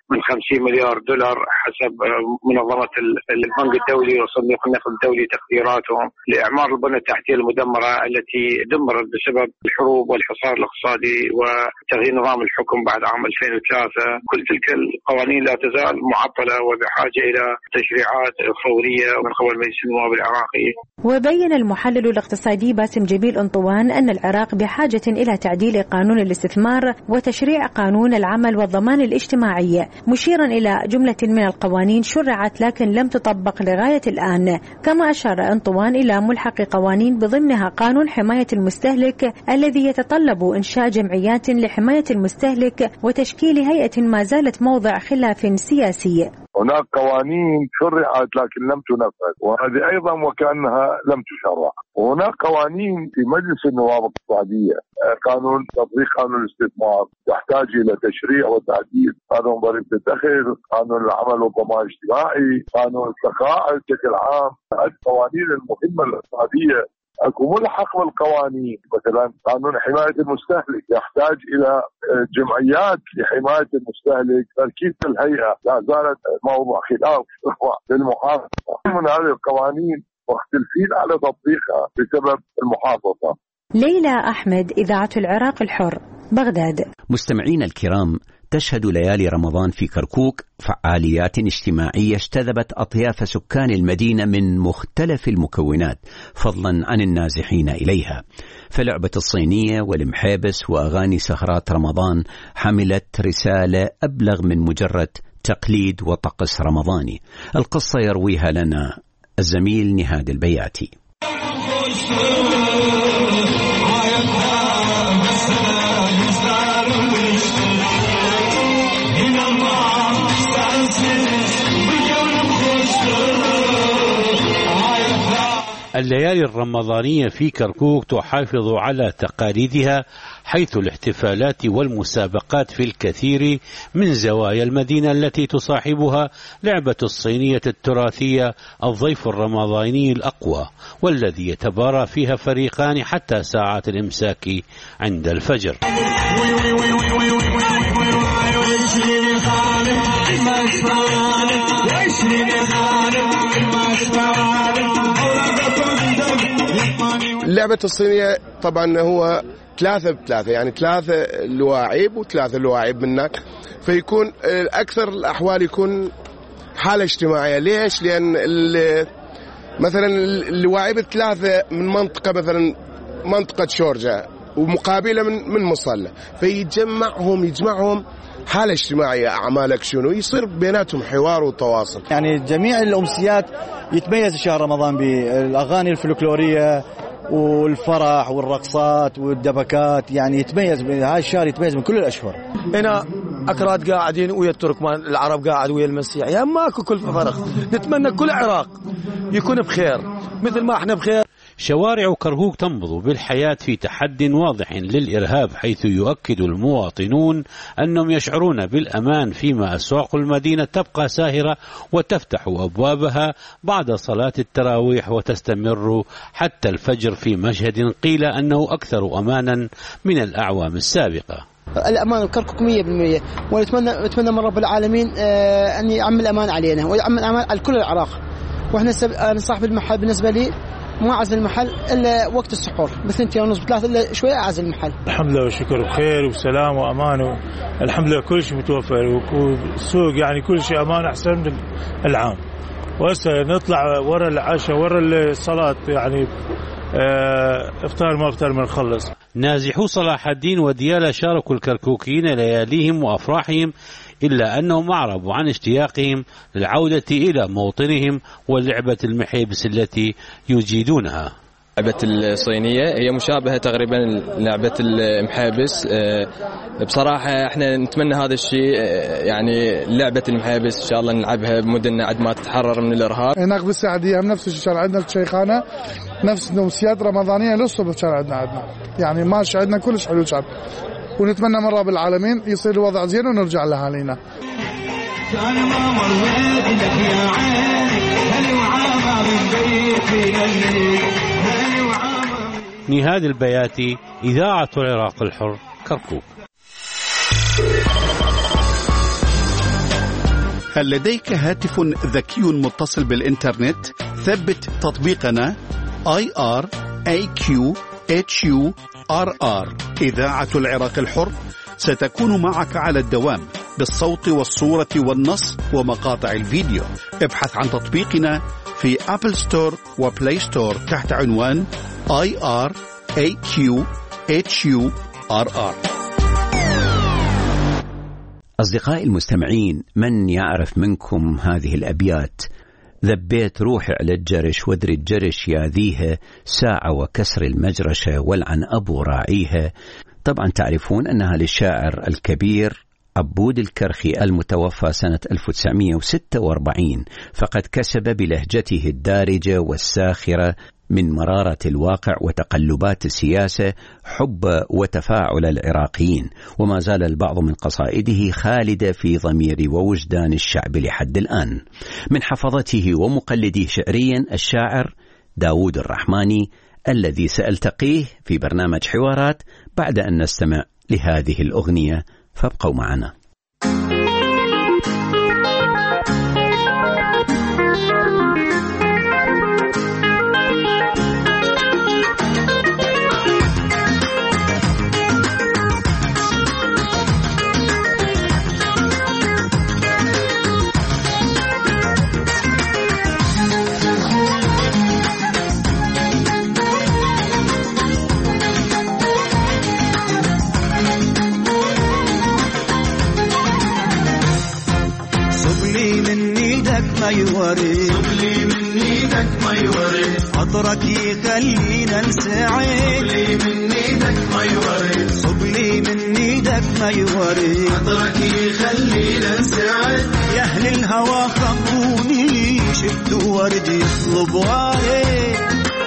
من خمسين مليار دولار حسب منظمة البنك الدولي وصندوق النقد الدولي تقديراتهم لإعمار البنى التحتية المدمرة التي دمرت بسبب الحروب والحصار الاقتصادي وتغيير نظام الحكم بعد عام ألفين وثلاثة. كل تلك القوانين لا تزال معطلة وبحاجة إلى تشريعات فورية من قبل مجلس النواب العراقي. وبين المحلل الاقتصادي باسم جميل أنطوان أن العراق بحاجة إلى تعديل قانون الاستثمار وتشريع قانون العمل والضمان الاجتماعي، مشيرا إلى جملة من القوانين شرعت لكن لم تطبق لغاية الآن. كما أشار أنطوان إلى ملحق قوانين بضمنها قانون حماية المستهلك الذي يتطلب إنشاء جمعيات لحماية المستهلك وتشكيل هيئة ما زالت موضع خلاف سياسي. هناك قوانين شرعت لكن لم تنفذ، وهذه أيضا وكأنها لم تشرع. وهناك قوانين في مجلس النواب الاقتصادية، قانون تطبيق قانون الاستثمار يحتاج إلى تشريع وتعديل، قانون ضريبة الدخل، قانون العمل والضمان الاجتماعي، قانون الثقافة بشكل عام. القوانين المهمة الاقتصادية اكو ملحق بالقوانين، مثلا قانون حماية المستهلك يحتاج إلى جمعيات لحماية المستهلك. تركيب الهيئة لا زالت موضوع خلاف للمحافظة من هذه القوانين مختلفين على تطبيقها بسبب المحافظة. ليلى أحمد، إذاعة العراق الحر، بغداد. مستمعينا الكرام، تشهد ليالي رمضان في كركوك فعاليات اجتماعية اجتذبت أطياف سكان المدينة من مختلف المكونات فضلا عن النازحين إليها. فلعبة الصينية والمحابس وأغاني سهرات رمضان حملت رسالة أبلغ من مجرد تقليد وطقس رمضاني. القصة يرويها لنا الزميل نهاد البياتي. الليالي الرمضانية في كركوك تحافظ على تقاليدها، حيث الاحتفالات والمسابقات في الكثير من زوايا المدينة التي تصاحبها لعبة الصينية التراثية الضيف الرمضاني الأقوى، والذي يتبارى فيها فريقان حتى ساعات الإمساك عند الفجر. لعبة الصينية طبعا هو ثلاثة بثلاثة، يعني ثلاثة لواعيب وثلاثة لواعيب منك، فيكون أكثر الأحوال يكون حالة اجتماعية. ليش؟ لأن مثلا اللواعيب الثلاثة من منطقة مثلا منطقة شورجة ومقابلة من من مصلى، فيجمعهم يجمعهم حالة اجتماعية. أعمالك شنو؟ يصير بيناتهم حوار وتواصل. يعني جميع الأمسيات يتميز شهر رمضان بالأغاني الفلكلورية والفرح والرقصات والدبكات، يعني يتميز هاي الشهر يتميز من كل الأشهر. هنا أكراد قاعدين ويا التركمان، العرب قاعد ويا المسيح، يعني ماكو كل فرق. نتمنى كل العراق يكون بخير مثل ما احنا بخير. شوارع كركوك تنبض بالحياة في تحد واضح للإرهاب، حيث يؤكد المواطنون أنهم يشعرون بالأمان، فيما أسواق المدينة تبقى ساهرة وتفتح أبوابها بعد صلاة التراويح وتستمر حتى الفجر، في مشهد قيل أنه أكثر أمانا من الأعوام السابقة. الأمان الكركوك مية بالمية، ونتمنى نتمنى من رب العالمين أن يعم الأمان علينا ويعم الأمان على كل العراق. وإحنا أنا صاحب المحل بالنسبة لي ما أعزل المحل إلا وقت السحور بثنتين ونص بثلاثة إلا شوية أعزل المحل. الحمد لله والشكر بخير وسلام وأمان، الحمد لله كل شيء متوفر، والسوق يعني كل شيء أمان أحسن من العام. وهسه نطلع ورا العشاء ورا الصلاة، يعني افطار ما افطار ما نخلص. نازحو صلاح الدين وديالى شاركوا الكركوكيين لياليهم وأفراحهم، إلا أنهم أعربوا عن اشتياقهم للعودة إلى موطنهم ولعبة المحيبس التي يجيدونها. لعبة الصينية هي مشابهة تقريبا لعبة المحابس. بصراحة احنا نتمنى هذا الشيء، يعني لعبة المحابس ان شاء الله نلعبها بمدننا عد ما تتحرر من الارهاب. هناك بالسعدية نفس الشيء عندنا في الشيخانة، نفس امسيات رمضانية للصبح كان عندنا عندنا يعني ماشي عندنا كلش حلو كان، ونتمنى من رب العالمين يصير الوضع زين ونرجع لأهالينا. نهاد البياتي، إذاعة العراق الحر، كركوك. هل لديك هاتف ذكي متصل بالإنترنت؟ ثبت تطبيقنا آي آر إيه كيو إتش يو آر آر إذاعة العراق الحر. ستكون معك على الدوام بالصوت والصورة والنص ومقاطع الفيديو. ابحث عن تطبيقنا في أبل ستور وبلاي ستور تحت عنوان آي آر إيه كيو إتش يو آر آر. أصدقائي المستمعين، من يعرف منكم هذه الأبيات؟ ذبيت روحي على الجرش وذري الجرش يا ذيها، ساعة وكسر المجرشة والعن أبو راعيها. طبعا تعرفون أنها للشاعر الكبير عبود الكرخي المتوفى سنة ألف وتسعمئة وستة وأربعين، فقد كسب بلهجته الدارجة والساخرة من مرارة الواقع وتقلبات السياسة حب وتفاعل العراقيين، وما زال البعض من قصائده خالدة في ضمير ووجدان الشعب لحد الآن. من حفظته ومقلديه شعريا الشاعر داود الرحماني، الذي سألتقيه في برنامج حوارات بعد أن نستمع لهذه الأغنية، فابقوا معنا. صبلي من ايدك ما يورد، عطرك يخلينا نسعد. صبلي من ايدك ما يورد، صبلي من ايدك ما يورد، عطرك يخلينا نسعد. يا اهل الهوى خبروني، شفتوا ورد يطلب وارد.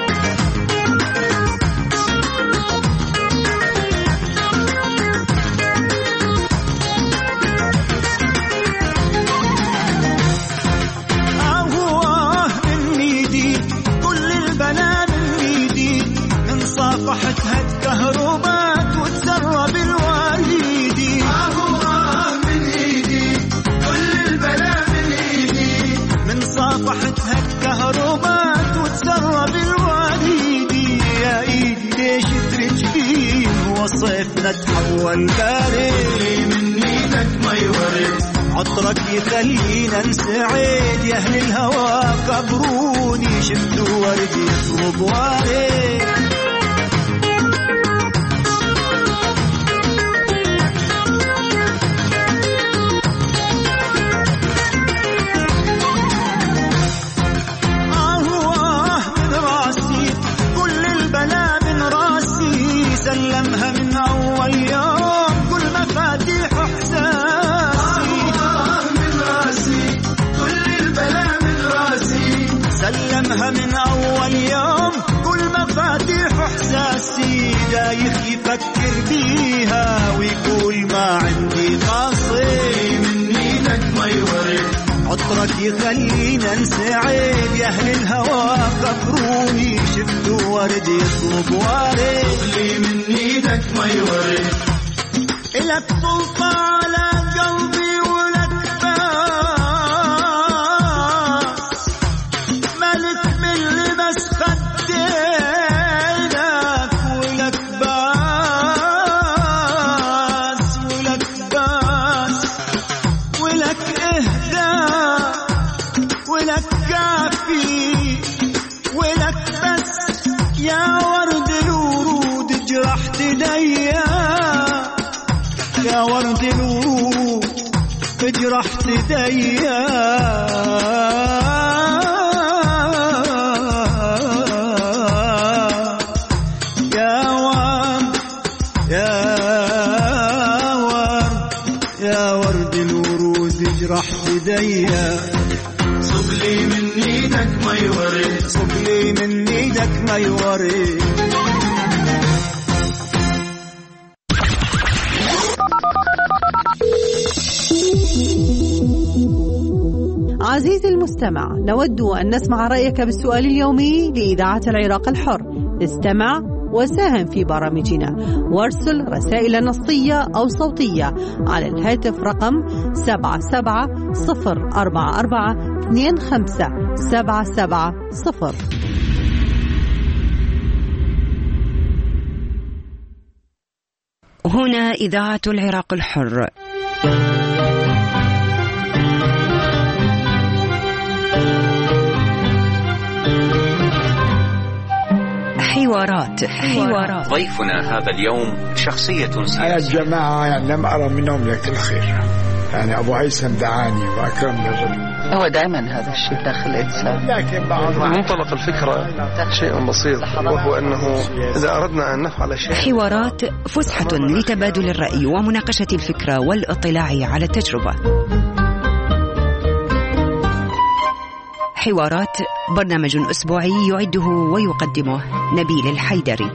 صافحتها الكهربات وتسرب الواليدي. آه من ايدي كل البلا من ايدي، من صافحتها الكهربات وتسرب الواليدي. يا ايدي ليش ترجفين وصيفنا تحول بارد. من ايدك ما يورد، عطرك يخلينا نسعد. يا اهل الهوى كبروني، شفتوا ورد يطلب وارد. سلمها من أول يوم كل مفاتيح إحساسي. من راسي كل البلاء من راسي، سلمها من أول يوم كل مفاتيح إحساسي. دايخ يفكر بيها ويقول ما عندي قاصي. من ايدك ما يورد، عطرك يخلينا نسعد. يا أهل الهوى كفروني، شفتوا ورد يطلب وارد. صبلي من ايدك ما يورد، إلك سلطة على قلبي ولك باس. ملك باللي بس خدينك ولك باس. ولك باس ولك إهداء ولك كافي ولك بس. يا ورد الورود جرحت ديا، يا ورد الورود جرحت ديا. يا ورد يا ورد يا ورد الورود جرحت ديا. صبلي من ايدك ما يورد، صبلي من ايدك ما يورد. عزيزي المستمع، نود أن نسمع رأيك بالسؤال اليومي لإذاعة العراق الحر. استمع وساهم في برامجنا وارسل رسائل نصية أو صوتية على الهاتف رقم سبعة سبعة صفر أربعة أربعة اثنين خمسة سبعة سبعة صفر. هنا إذاعة العراق الحر. حوارات حوارات ضيفنا هذا اليوم شخصية سياسية. أنا الجماعة يعني لم أرى منهم لك الخير، يعني أبو هيثم دعاني وأكرمني الرجل. هو دائما هذا الشيء داخل الإنسان، لكن بعض منطلق الفكرة شيء بسيط، وهو أنه إذا أردنا أن نفعل شيء. حوارات فسحة لتبادل الرأي ومناقشة الفكرة والاطلاع على التجربة. حوارات برنامج أسبوعي يعده ويقدمه نبيل الحيدري.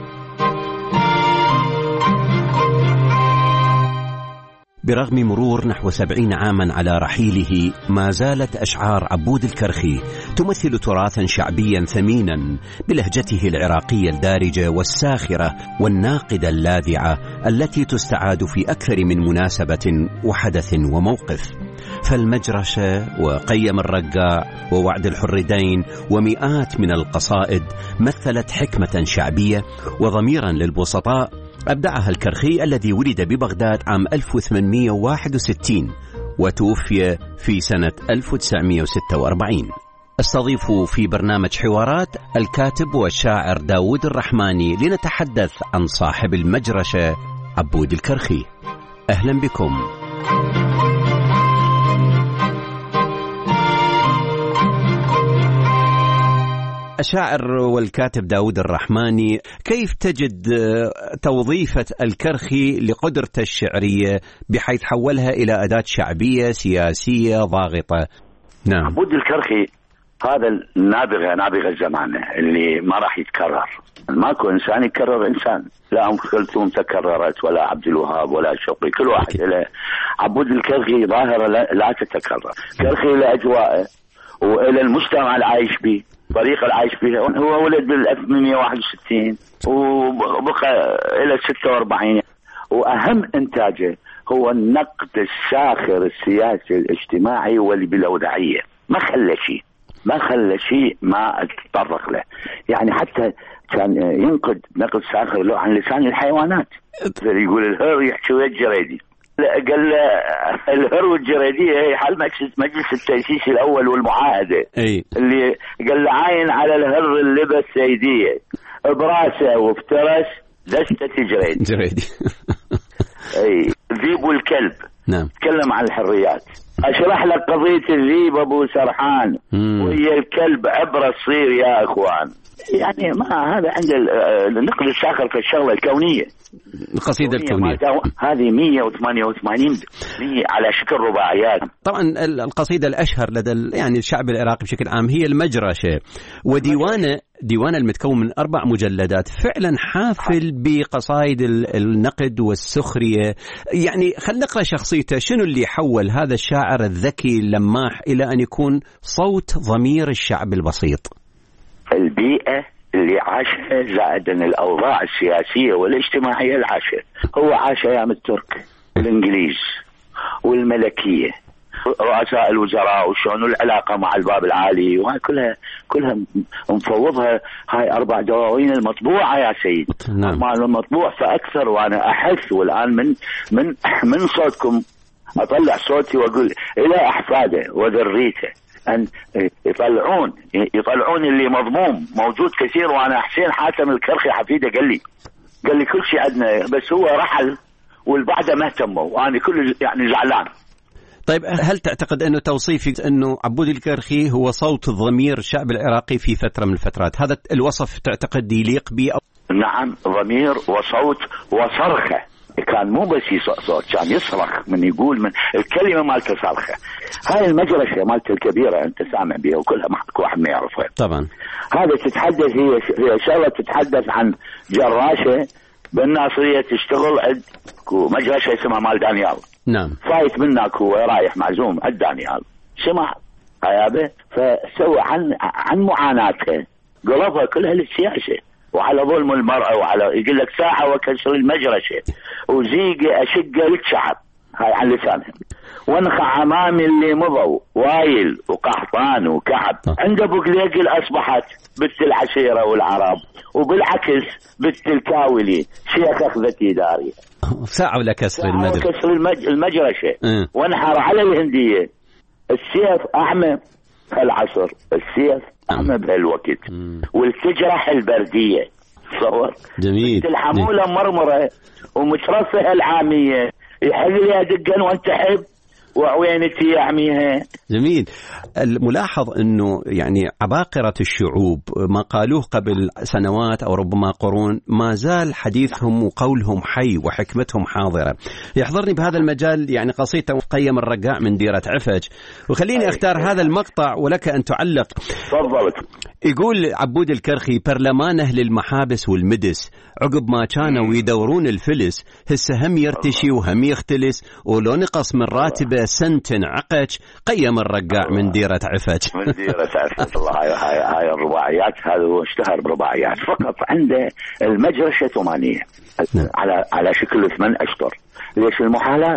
برغم مرور نحو سبعين عاما على رحيله، ما زالت أشعار عبود الكرخي تمثل تراثا شعبيا ثمينا بلهجته العراقية الدارجة والساخرة والناقدة اللاذعة التي تستعاد في أكثر من مناسبة وحدث وموقف. فالمجرشة وقيم الرقاع ووعد الحردين ومئات من القصائد مثلت حكمة شعبية وضميرا للبسطاء أبدعها الكرخي الذي ولد ببغداد عام ألف وثمانمئة وواحد وستين وتوفي في سنة ألف وتسعمئة وستة وأربعين. استضيف في برنامج حوارات الكاتب والشاعر داود الرحماني لنتحدث عن صاحب المجرشة عبود الكرخي. أهلا بكم. الشاعر والكاتب داود الرحماني، كيف تجد توظيفة الكرخي لقدرته الشعرية بحيث حولها إلى أداة شعبية سياسية ضاغطة؟ نعم. عبود الكرخي هذا النابغة نابغة الزمان اللي ما راح يتكرر. ماكو إنسان يكرر إنسان، لا أم كلثوم تكررت ولا عبد الوهاب ولا شوقي، كل واحد له. عبود الكرخي ظاهرة لا تتكرر. كرخي لأجواءه وإلى المجتمع العايش به، طريقة العيش فيها. هو ولد بال ألف وثمانمئة وواحد وستين وبقى إلى ستة وأربعين، وأهم إنتاجه هو النقد الساخر السياسي الاجتماعي واللي بالأوضاعية. ما خلى شيء ما خلى شيء ما اتطرق له، يعني حتى كان ينقد نقد ساخر له عن لسان الحيوانات. يقول الهر يحكي ويا الجريدي، قال له الهر والجريدية هي حل مجلس التأسيس الأول والمعاهدة. أي. اللي قال له عاين على الهر اللبس سيدية براسه وافترس دستة جريدي. جريدي. أي ذيب والكلب. نعم. تكلم عن الحريات. أشرح لك قضية الذيب أبو سرحان وهي الكلب عبرة تصير يا أخوان. يعني ما هذا عند النقد الساخر في الشغلة الكونية. القصيدة الكونية هذه مئة وثمانية وثمانين على شكل رباعيات. طبعا القصيدة الأشهر لدى يعني الشعب العراقي بشكل عام هي المجرشة، وديوانه ديوان المتكون من أربع مجلدات فعلا حافل بقصائد النقد والسخرية. يعني خلينا نقرأ شخصيته، شنو اللي حول هذا الشاعر الذكي اللماح إلى أن يكون صوت ضمير الشعب البسيط؟ البيئة اللي عاشها زائدا الأوضاع السياسية والاجتماعية اللي عاشها. هو عاش أيام الترك والإنجليز والملكية، رؤساء الوزراء وشون العلاقة مع الباب العالي، وهاي كلها كلها مفوضها. هاي أربع دواوين المطبوعة يا سيد. نعم. مع المطبوع فأكثر، وأنا أحث والآن من من من صوتكم أطلع صوتي وأقول إلى أحفاده وذريته أن يطلعون يطلعون اللي مضموم موجود كثير. وأنا حسين حاتم الكرخي حفيده قال لي قال لي كل شيء عندنا، بس هو رحل والبعده ما اهتموا، وأنا كل يعني زعلان. طيب هل تعتقد أنه توصيفي أنه عبود الكرخي هو صوت ضمير الشعب العراقي في فترة من الفترات، هذا الوصف تعتقد يليق به؟ نعم، ضمير وصوت وصرخة. كان مو بس صوت، كان يصرخ من يقول من الكلمة مالته صرخة. هاي المجرشة مالته الكبيرة أنت سامع بها وكلها ما واحد ما يعرفها. طبعا هذا تتحدث هي هي شغلة تتحدث عن جراشة بالناصرية تشتغل عند مجرشة اسمها مال دانيال. نعم. فايت منك هو رايح معزوم عند دانيال، سمع هيابه فسوى عن عن معاناته، قلبها كلها للسياسة. وعلى ظلم المرأة وعلى يقول لك ساعة وكسر المجرشة وزيقة أشقة للشعب، هاي على لسانهم. وانخع عمامي اللي مضوا وايل وقحطان وكعب، عند ابو قليقل اصبحت بنت العشيره والعرب، وبالعكس بنت الكاولي شيخ اخذتي داري. ساعه ولا كسر المجرشه، كسر المج... المجرشه اه. وانحر على الهنديه. السيف اعمى هالعصر، السيف اعمى بهالوقت، والتجرح البرديه. تصور جميل. الحموله مرمره ومترفه العاميه، يحل لي دقا وانتحب وعوينتي يعميها. جميل. الملاحظ أنه يعني عباقرة الشعوب ما قالوه قبل سنوات أو ربما قرون ما زال حديثهم وقولهم حي وحكمتهم حاضرة. يحضرني بهذا المجال يعني قصيدة قيم الرقاع من ديرة عفج، وخليني أختار هذا المقطع ولك أن تعلق. تفضل. يقول عبود الكرخي: برلمانه للمحابس والمدس عقب ما كانوا يدورون الفلس، هسه هم يرتشي وهم يختلس، ولو نقص من راتبه سنتن عقج قيم الرقاع من ديرة عفج. من ديرة عفج. الله، هاي هاي هاي الرباعيات، هذا هو اشتهر برباعيات فقط. عنده المجرشة ثمانية على على شكل ثمان أشطر. ليش المحالات؟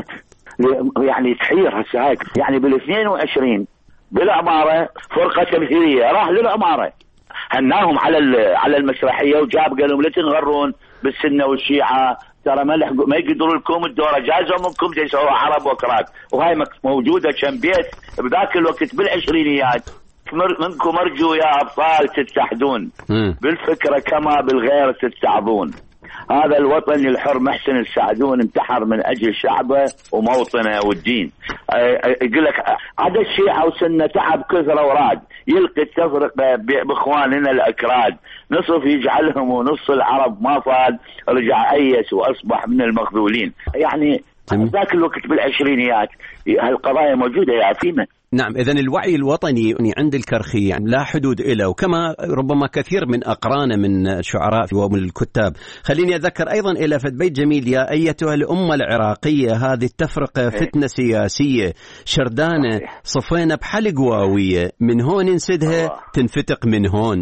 يعني تحير هسه هاي يعني بالاثنين وعشرين بالعمارة فرقة تمثيلية راح للعمارة، هناهم على على المسرحية وجاب قال لهم لا تنغرون بالسنة والشيعة، ترى ما ما يقدروا لكم الدورة، جازوا منكم تسووا عرب وكرات. وهاي موجودة كم بيت بذاك الوقت بالعشرينيات. منكم أرجو يا أبطال تتحدون بالفكرة كما بالغير تتعبون. هذا الوطن الحر محسن السعدون انتحر من أجل شعبه وموطنه والدين. يقول لك عدا الشيعة وسنة تعب كثرة وراد، يلقي التفرقة بإخواننا الأكراد، نصف يجعلهم ونص العرب ما فاد، رجع أيس وأصبح من المخذولين. يعني ذاك الوقت بالعشرينيات هالقضايا موجودة يا عفيمة. نعم، إذن الوعي الوطني عند الكرخي يعني لا حدود له، وكما ربما كثير من أقرانه من الشعراء ومن الكتاب. خليني أذكر أيضا إلى فت بيت جميل: يا أيتها الأمة العراقية هذه التفرقة فتنة سياسية شردانة صفينا بحلق واوية، من هون نسدها تنفتق من هون.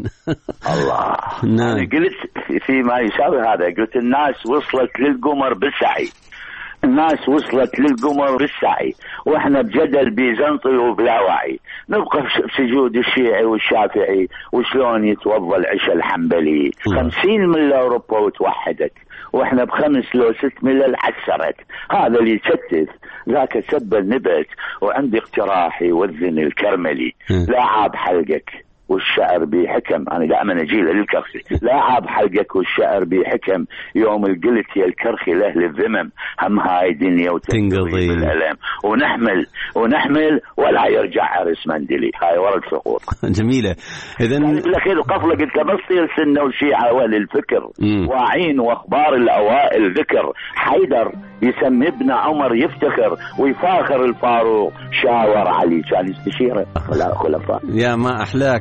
الله. نعم. قلت فيما يساوي هذا، قلت الناس وصلت للقمر بالسعي، الناس وصلت للقمر بالسعي، واحنا بجدل بيزنطي وبلا وعي، نبقى بسجود الشيعي والشافعي وشلون يتوضى العشاء الحنبلي. خمسين ملة أوروبا وتوحدت، واحنا بخمس لو ست ملل عسرت. هذا اللي يستف ذاك سب النبت. وعندي اقتراحي وذن الكرملي: لا عاب حلقك والشعر بحكم. أنا دائما أجي للكرخي: لا عاب حلقك والشعر بحكم، يوم القلت يا الكرخي لأهل الذمم، هم هاي دنيا وتنقضي بالألم، ونحمل ونحمل ولا يرجع عرس مندلي. هاي ورد فقور. جميلة. إذن لك القفلة قلت بس تصير سنة وشيعة وللفكر واعين، وأخبار الأوائل ذكر. حيدر يسمي ابن عمر يفتخر، ويفاخر الفاروق شاور علي كان يستشيره خلفاء. يا ما أحلاك.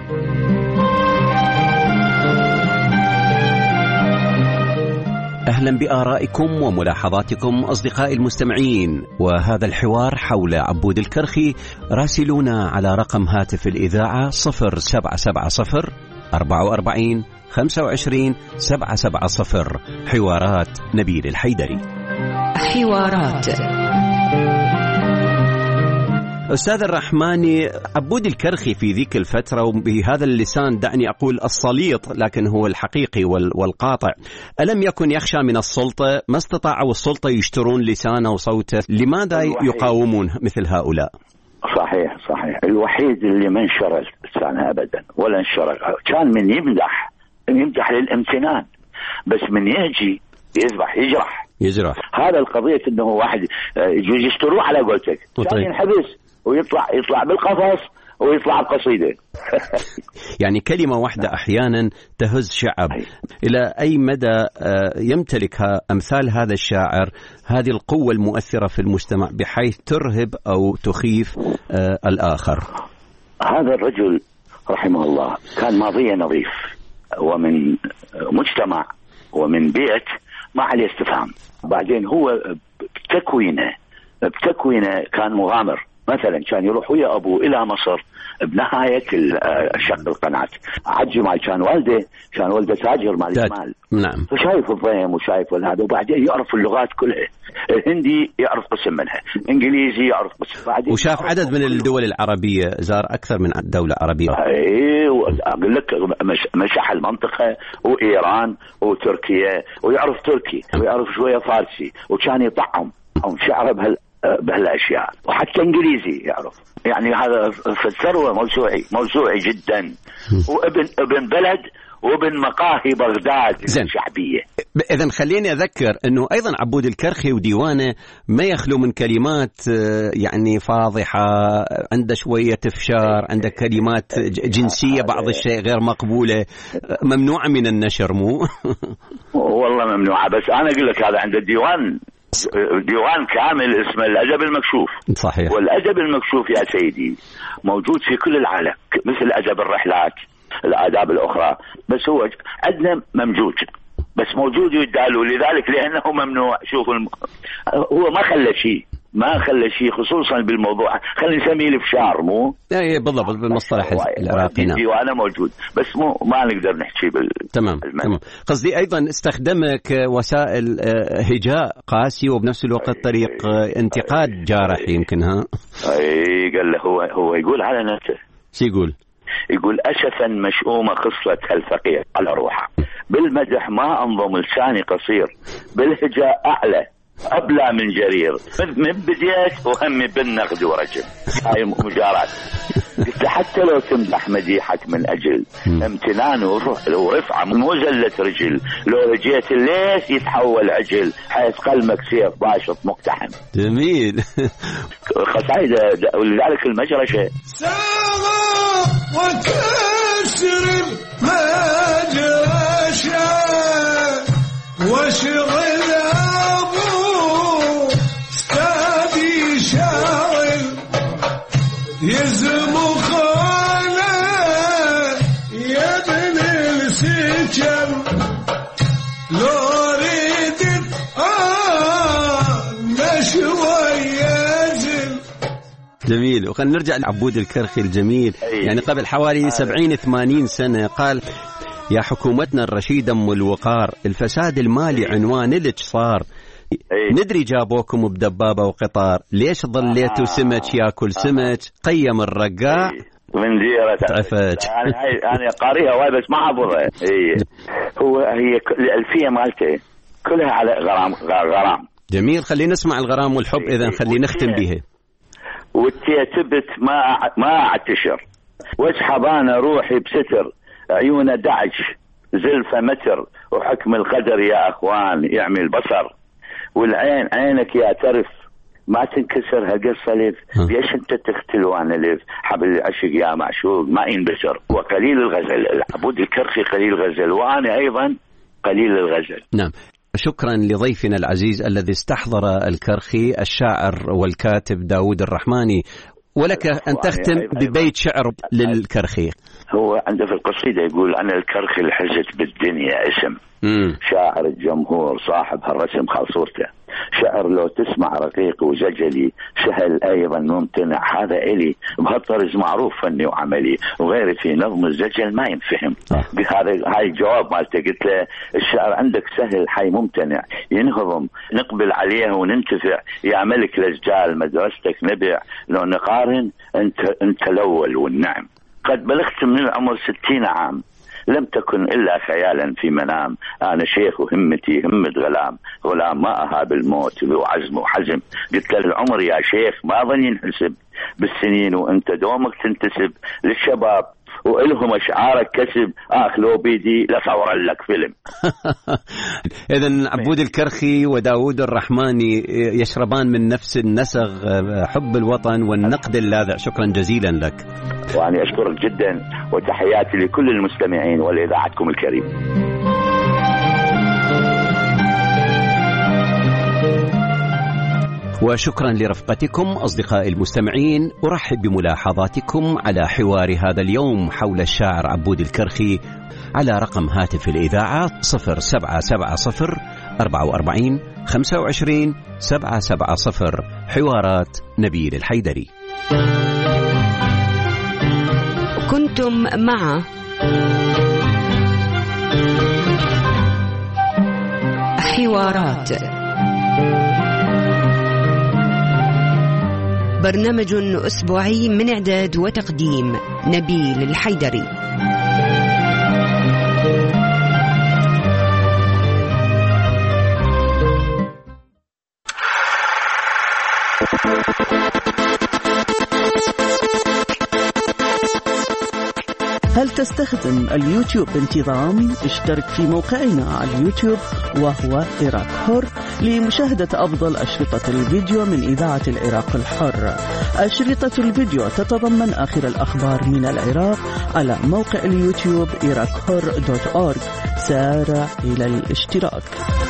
أهلا بآرائكم وملاحظاتكم أصدقائي المستمعين، وهذا الحوار حول عبود الكرخي. راسلونا على رقم هاتف الإذاعة صفر سبعة سبعة صفر أربعة وأربعين خمسة وعشرين سبعة سبعة صفر. حوارات نبيل الحيدري. حوارات. أستاذ الرحماني، عبود الكرخي في ذيك الفترة وبهذا اللسان دعني أقول السليط لكن هو الحقيقي والقاطع، ألم يكن يخشى من السلطة؟ ما استطاعوا السلطة يشترون لسانه وصوته، لماذا يقاومون مثل هؤلاء؟ صحيح صحيح. الوحيد اللي ما انشر لسانه أبدا ولا انشر، كان من يمدح يمدح للامتنان، بس من يجي يذبح يجرح يجرح. هذا القضية انه واحد يجوز يشتروه على قولتك، كان ينحبس ويطلع يطلع بالقفص ويطلع بقصيدة. يعني كلمة واحدة أحيانا تهز شعب. إلى أي مدى يمتلك أمثال هذا الشاعر هذه القوة المؤثرة في المجتمع بحيث ترهب أو تخيف الآخر؟ هذا الرجل رحمه الله كان ماضيه نظيف، ومن مجتمع ومن بيت ما عليه استفهام. بعدين هو بتكوينه بتكوينه كان مغامر، مثلا كان يروح ويا أبوه إلى مصر بنهاية شق القناة، عجمال كان والده كان والده تاجر مال الجمال، نعم، فشايف الضيم وشايف هذا، وبعدين يعرف اللغات كلها، الهندي يعرف قسم منها، انجليزي يعرف قسم، بعدين وشاف عدد من الدول العربية، زار أكثر من دولة عربية. اي اقول لك مشح المنطقة وإيران وتركيا، ويعرف تركي ويعرف شوية فارسي، وكان يطعم شعره بهال بهالاشياء، وحتى انجليزي يعرف، يعني هذا في الثروه موسوعي موسوعي جدا، وابن ابن بلد وابن مقاهي بغداد الشعبيه. اذا خليني اذكر انه ايضا عبود الكرخي وديوانه ما يخلو من كلمات يعني فاضحه، عنده شويه افشار، عنده كلمات جنسيه بعض الشيء غير مقبوله، ممنوعه من النشر. مو والله ممنوعه، بس انا اقول لك هذا عند الديوان ديوان كامل اسمه الأدب المكشوف. صحيح. والأدب المكشوف يا سيدي موجود في كل العالم، مثل أدب الرحلات، الآداب الأخرى، بس هو عندنا ممجوج، بس موجود يدالوا، لذلك لأنه ممنوع. شوف الم... هو ما خلى شيء ما خلى شيء خصوصا بالموضوع، خلينا نسميه الافشار. مو اي بالضبط بالمصطلح العراقي. نعم ديوانه موجود، بس مو ما نقدر نحكي بال تمام تمام. قصدي ايضا استخدمك وسائل هجاء قاسي وبنفس الوقت طريق انتقاد جارح يمكن. ها اي قال له هو هو يقول على نفسه. شو يقول؟ يقول أسفا مشؤومة خصلة هالفقير على روحه، بالمدح ما أنظم لساني قصير، بالهجاء أعلى أبلى من جرير، من بديت وهمي بالنقد ورجل. هاي مجارات. قلت حتى لو تمدح مديحك من أجل امتنان ورفعة مو زلة رجل، لو رجيت الليث يتحول عجل، حيث قلمك سيف باشط مقتحم. جميل. قصايد، ولذلك المجرشة وكسر المجرشة وشغل يزمو خاله يا ابن السجن، لو ريدت آه نشوى يزل. جميل. وخلنا نرجع لعبود الكرخي الجميل. يعني قبل حوالي سبعين ثمانين سنة قال: يا حكومتنا الرشيدة أم الوقار، الفساد المالي عنوان لك صار، ندري جابوكم بدبابة وقطار، ليش ظليتوا سمك ياكل سمك، قيم الرقاع من ديرة تعفج. أنا أنا قاريها وايد بس ما حافظها. هي هو هي الألفية مالته كلها على غرام غرام. جميل. خلينا نسمع الغرام والحب. إذا خلي نختم به. والتيتبت ما ما اعتشر، واسحبانا روحي بستر، عيونه دعج زلفة متر، وحكم القدر يا أخوان يعمي البصر، والعين عينك يا ترف ما تنكسر هالقصة ليف، ليش انت تختل وانا ليف، حبل العشق يا معشوق ما ينبشر، وقليل الغزل. عبود الكرخي قليل الغزل، وانا ايضا قليل الغزل. نعم. شكرا لضيفنا العزيز الذي استحضر الكرخي الشاعر والكاتب داود الرحماني. ولك أن تختم ببيت شعر للكرخي. هو عنده في القصيدة يقول: أنا الكرخي اللي حزت بالدنيا اسم، مم. شاعر الجمهور صاحب هالرسم خاصورته، شعر لو تسمع رقيق وزجلي، سهل أيضا ممتنع، هذا إلي بهالطرز معروف فني وعملي، وغيري في نظم الزجل ما ينفهم. هذا هاي الجواب مالته. قلت له الشعر عندك سهل حي ممتنع، ينهضم نقبل عليه وننتفع، يا ملك الأسجال مدرستك نبع، لو نقارن أنت أنت الأول والنعم. قد بلغت من العمر ستين عام، لم تكن إلا خيالا في منام، أنا شيخ وهمتي همة غلام، غلام ما أهاب الموت ذو عزم وحزم. قلت له العمر يا شيخ ما ظن ينحسب بالسنين، وأنت دومك تنتسب للشباب وإلهم أشعارك كسب، آخ لو بيدي لصور لك فيلم. إذن عبود الكرخي وداود الرحماني يشربان من نفس النسغ، حب الوطن والنقد اللاذع. شكرا جزيلا لك. وأنا أشكرك جدا، وتحياتي لكل المستمعين ولإذاعتكم الكريم. وشكرا لرفقتكم أصدقائي المستمعين. أرحب بملاحظاتكم على حوار هذا اليوم حول الشاعر عبود الكرخي على رقم هاتف الإذاعة صفر سبعة سبعة صفر أربعة وأربعين خمسة وعشرين سبعة سبعة صفر. حوارات نبيل الحيدري. كنتم مع حوارات، برنامج أسبوعي من إعداد وتقديم نبيل الحيدري. هل تستخدم اليوتيوب بانتظام؟ اشترك في موقعنا على اليوتيوب وهو عراق حر لمشاهدة أفضل أشرطة الفيديو من إذاعة العراق الحر. أشرطة الفيديو تتضمن آخر الأخبار من العراق على موقع اليوتيوب عراق حر دوت أورج. سارع إلى الاشتراك.